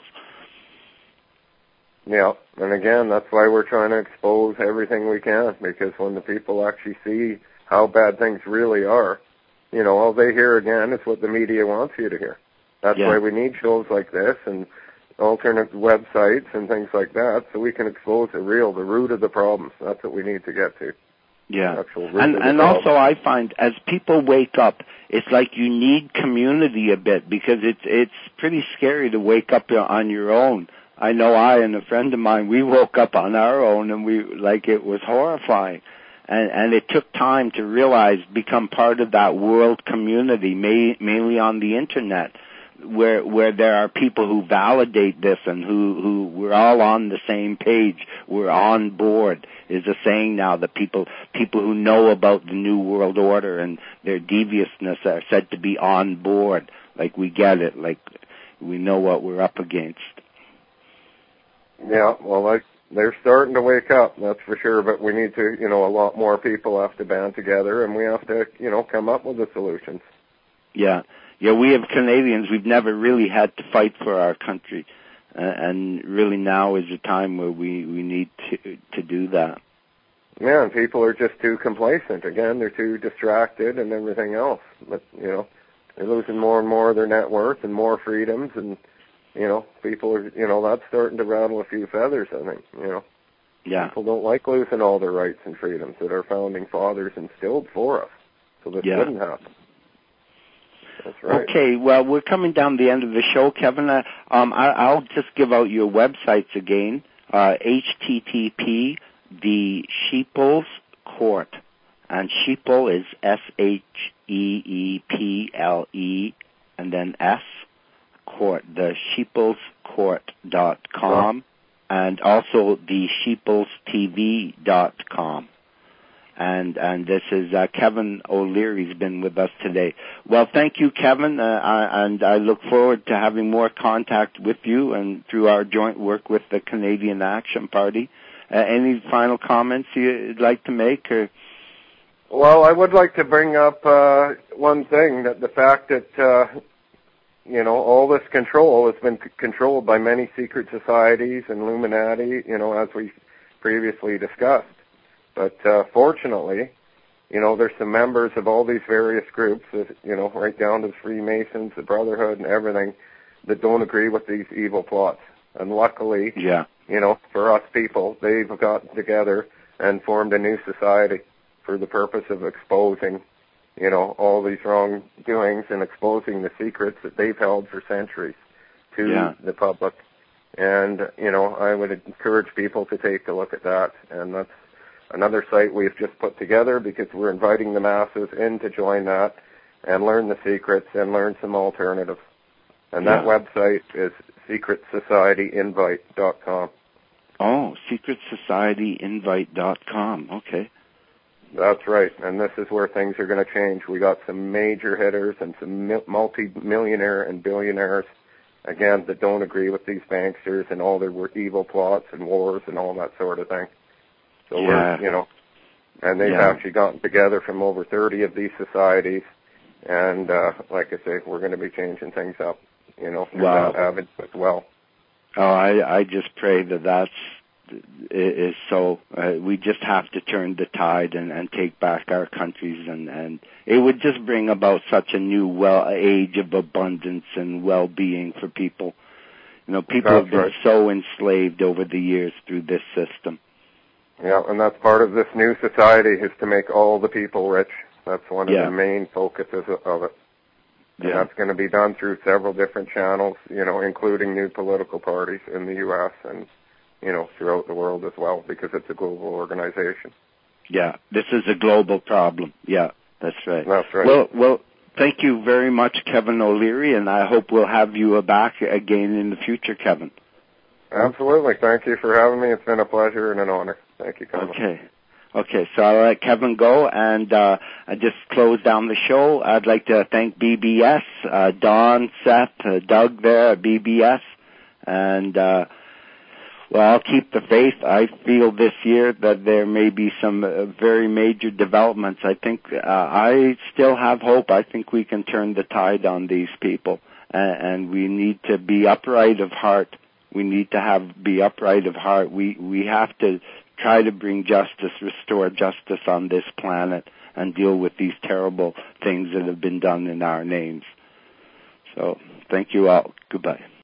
Speaker 4: Yeah, and again, that's why we're trying to expose everything we can, because when the people actually see how bad things really are, all they hear again is what the media wants you to hear. That's why we need shows like this and alternate websites and things like that, so we can expose the root of the problems. That's what we need to get to.
Speaker 1: Yeah, and also I find as people wake up, it's like you need community a bit, because it's pretty scary to wake up on your own. I know I and a friend of mine, we woke up on our own, and it was horrifying. And it took time to realize, become part of that world community, mainly on the internet, where there are people who validate this and who we're all on the same page. We're on board is a saying now that people who know about the New World Order and their deviousness are said to be on board. Like, we get it. Like, we know what we're up against.
Speaker 4: Yeah, well, they're starting to wake up, that's for sure, but we need to, a lot more people have to band together, and we have to, come up with the solutions.
Speaker 1: Yeah, we have Canadians, we've never really had to fight for our country, and really now is the time where we need to do that.
Speaker 4: Yeah, and people are just too complacent. Again, they're too distracted and everything else. But, they're losing more and more of their net worth and more freedoms, and people are, that's starting to rattle a few feathers, I think,
Speaker 1: Yeah.
Speaker 4: People don't like losing all their rights and freedoms that our founding fathers instilled for us. So this wouldn't happen. That's right.
Speaker 1: Okay, well, we're coming down the end of the show, Kevin. I'll just give out your websites again. HTTP, the Sheeples Court. And Sheeple is SHEEPLE, and then S, Court, the sheeplescourt.com, and also the sheeplestv.com. And this is Kevin O'Leary's been with us today. Well, thank you, Kevin, and I look forward to having more contact with you and through our joint work with the Canadian Action Party. Any final comments you'd like to make? Or?
Speaker 4: Well, I would like to bring up one thing, that the fact that, all this control has been controlled by many secret societies and Illuminati, as we previously discussed. But fortunately, there's some members of all these various groups, right down to the Freemasons, the Brotherhood, and everything, that don't agree with these evil plots. And luckily, for us people, they've gotten together and formed a new society for the purpose of exposing, all these wrongdoings and exposing the secrets that they've held for centuries to the public. And, I would encourage people to take a look at that. And that's another site we've just put together because we're inviting the masses in to join that and learn the secrets and learn some alternatives. And that website is secretsociety.invite.com. Oh,
Speaker 1: secretsociety.invite.com. Okay.
Speaker 4: That's right, and this is where things are going to change. We got some major hitters and some multi-millionaire and billionaires, again, that don't agree with these banksters and all their evil plots and wars and all that sort of thing. So we're, and they've actually gotten together from over 30 of these societies, and like I say, we're going to be changing things up, through that avenue as well.
Speaker 1: Oh, I just pray that's is so. We just have to turn the tide and take back our countries, and it would just bring about such a new age of abundance and well-being for people. People have been so enslaved over the years through this system.
Speaker 4: Yeah, and that's part of this new society, is to make all the people rich. That's one of the main focuses of it. And that's going to be done through several different channels, including new political parties in the U.S. and throughout the world as well, because it's a global organization.
Speaker 1: Yeah, this is a global problem. Yeah, that's right.
Speaker 4: That's right.
Speaker 1: Well, thank you very much, Kevin O'Leary, and I hope we'll have you back again in the future, Kevin.
Speaker 4: Absolutely. Thank you for having me. It's been a pleasure and an honor. Thank you, Kevin.
Speaker 1: Okay, so I'll let Kevin go, and I just close down the show. I'd like to thank BBS, Don, Seth, Doug there at BBS, and I'll keep the faith. I feel this year that there may be some very major developments. I think I still have hope. I think we can turn the tide on these people, and we need to be upright of heart. We need to be upright of heart. We have to try to bring justice, restore justice on this planet, and deal with these terrible things that have been done in our names. So, thank you all. Goodbye.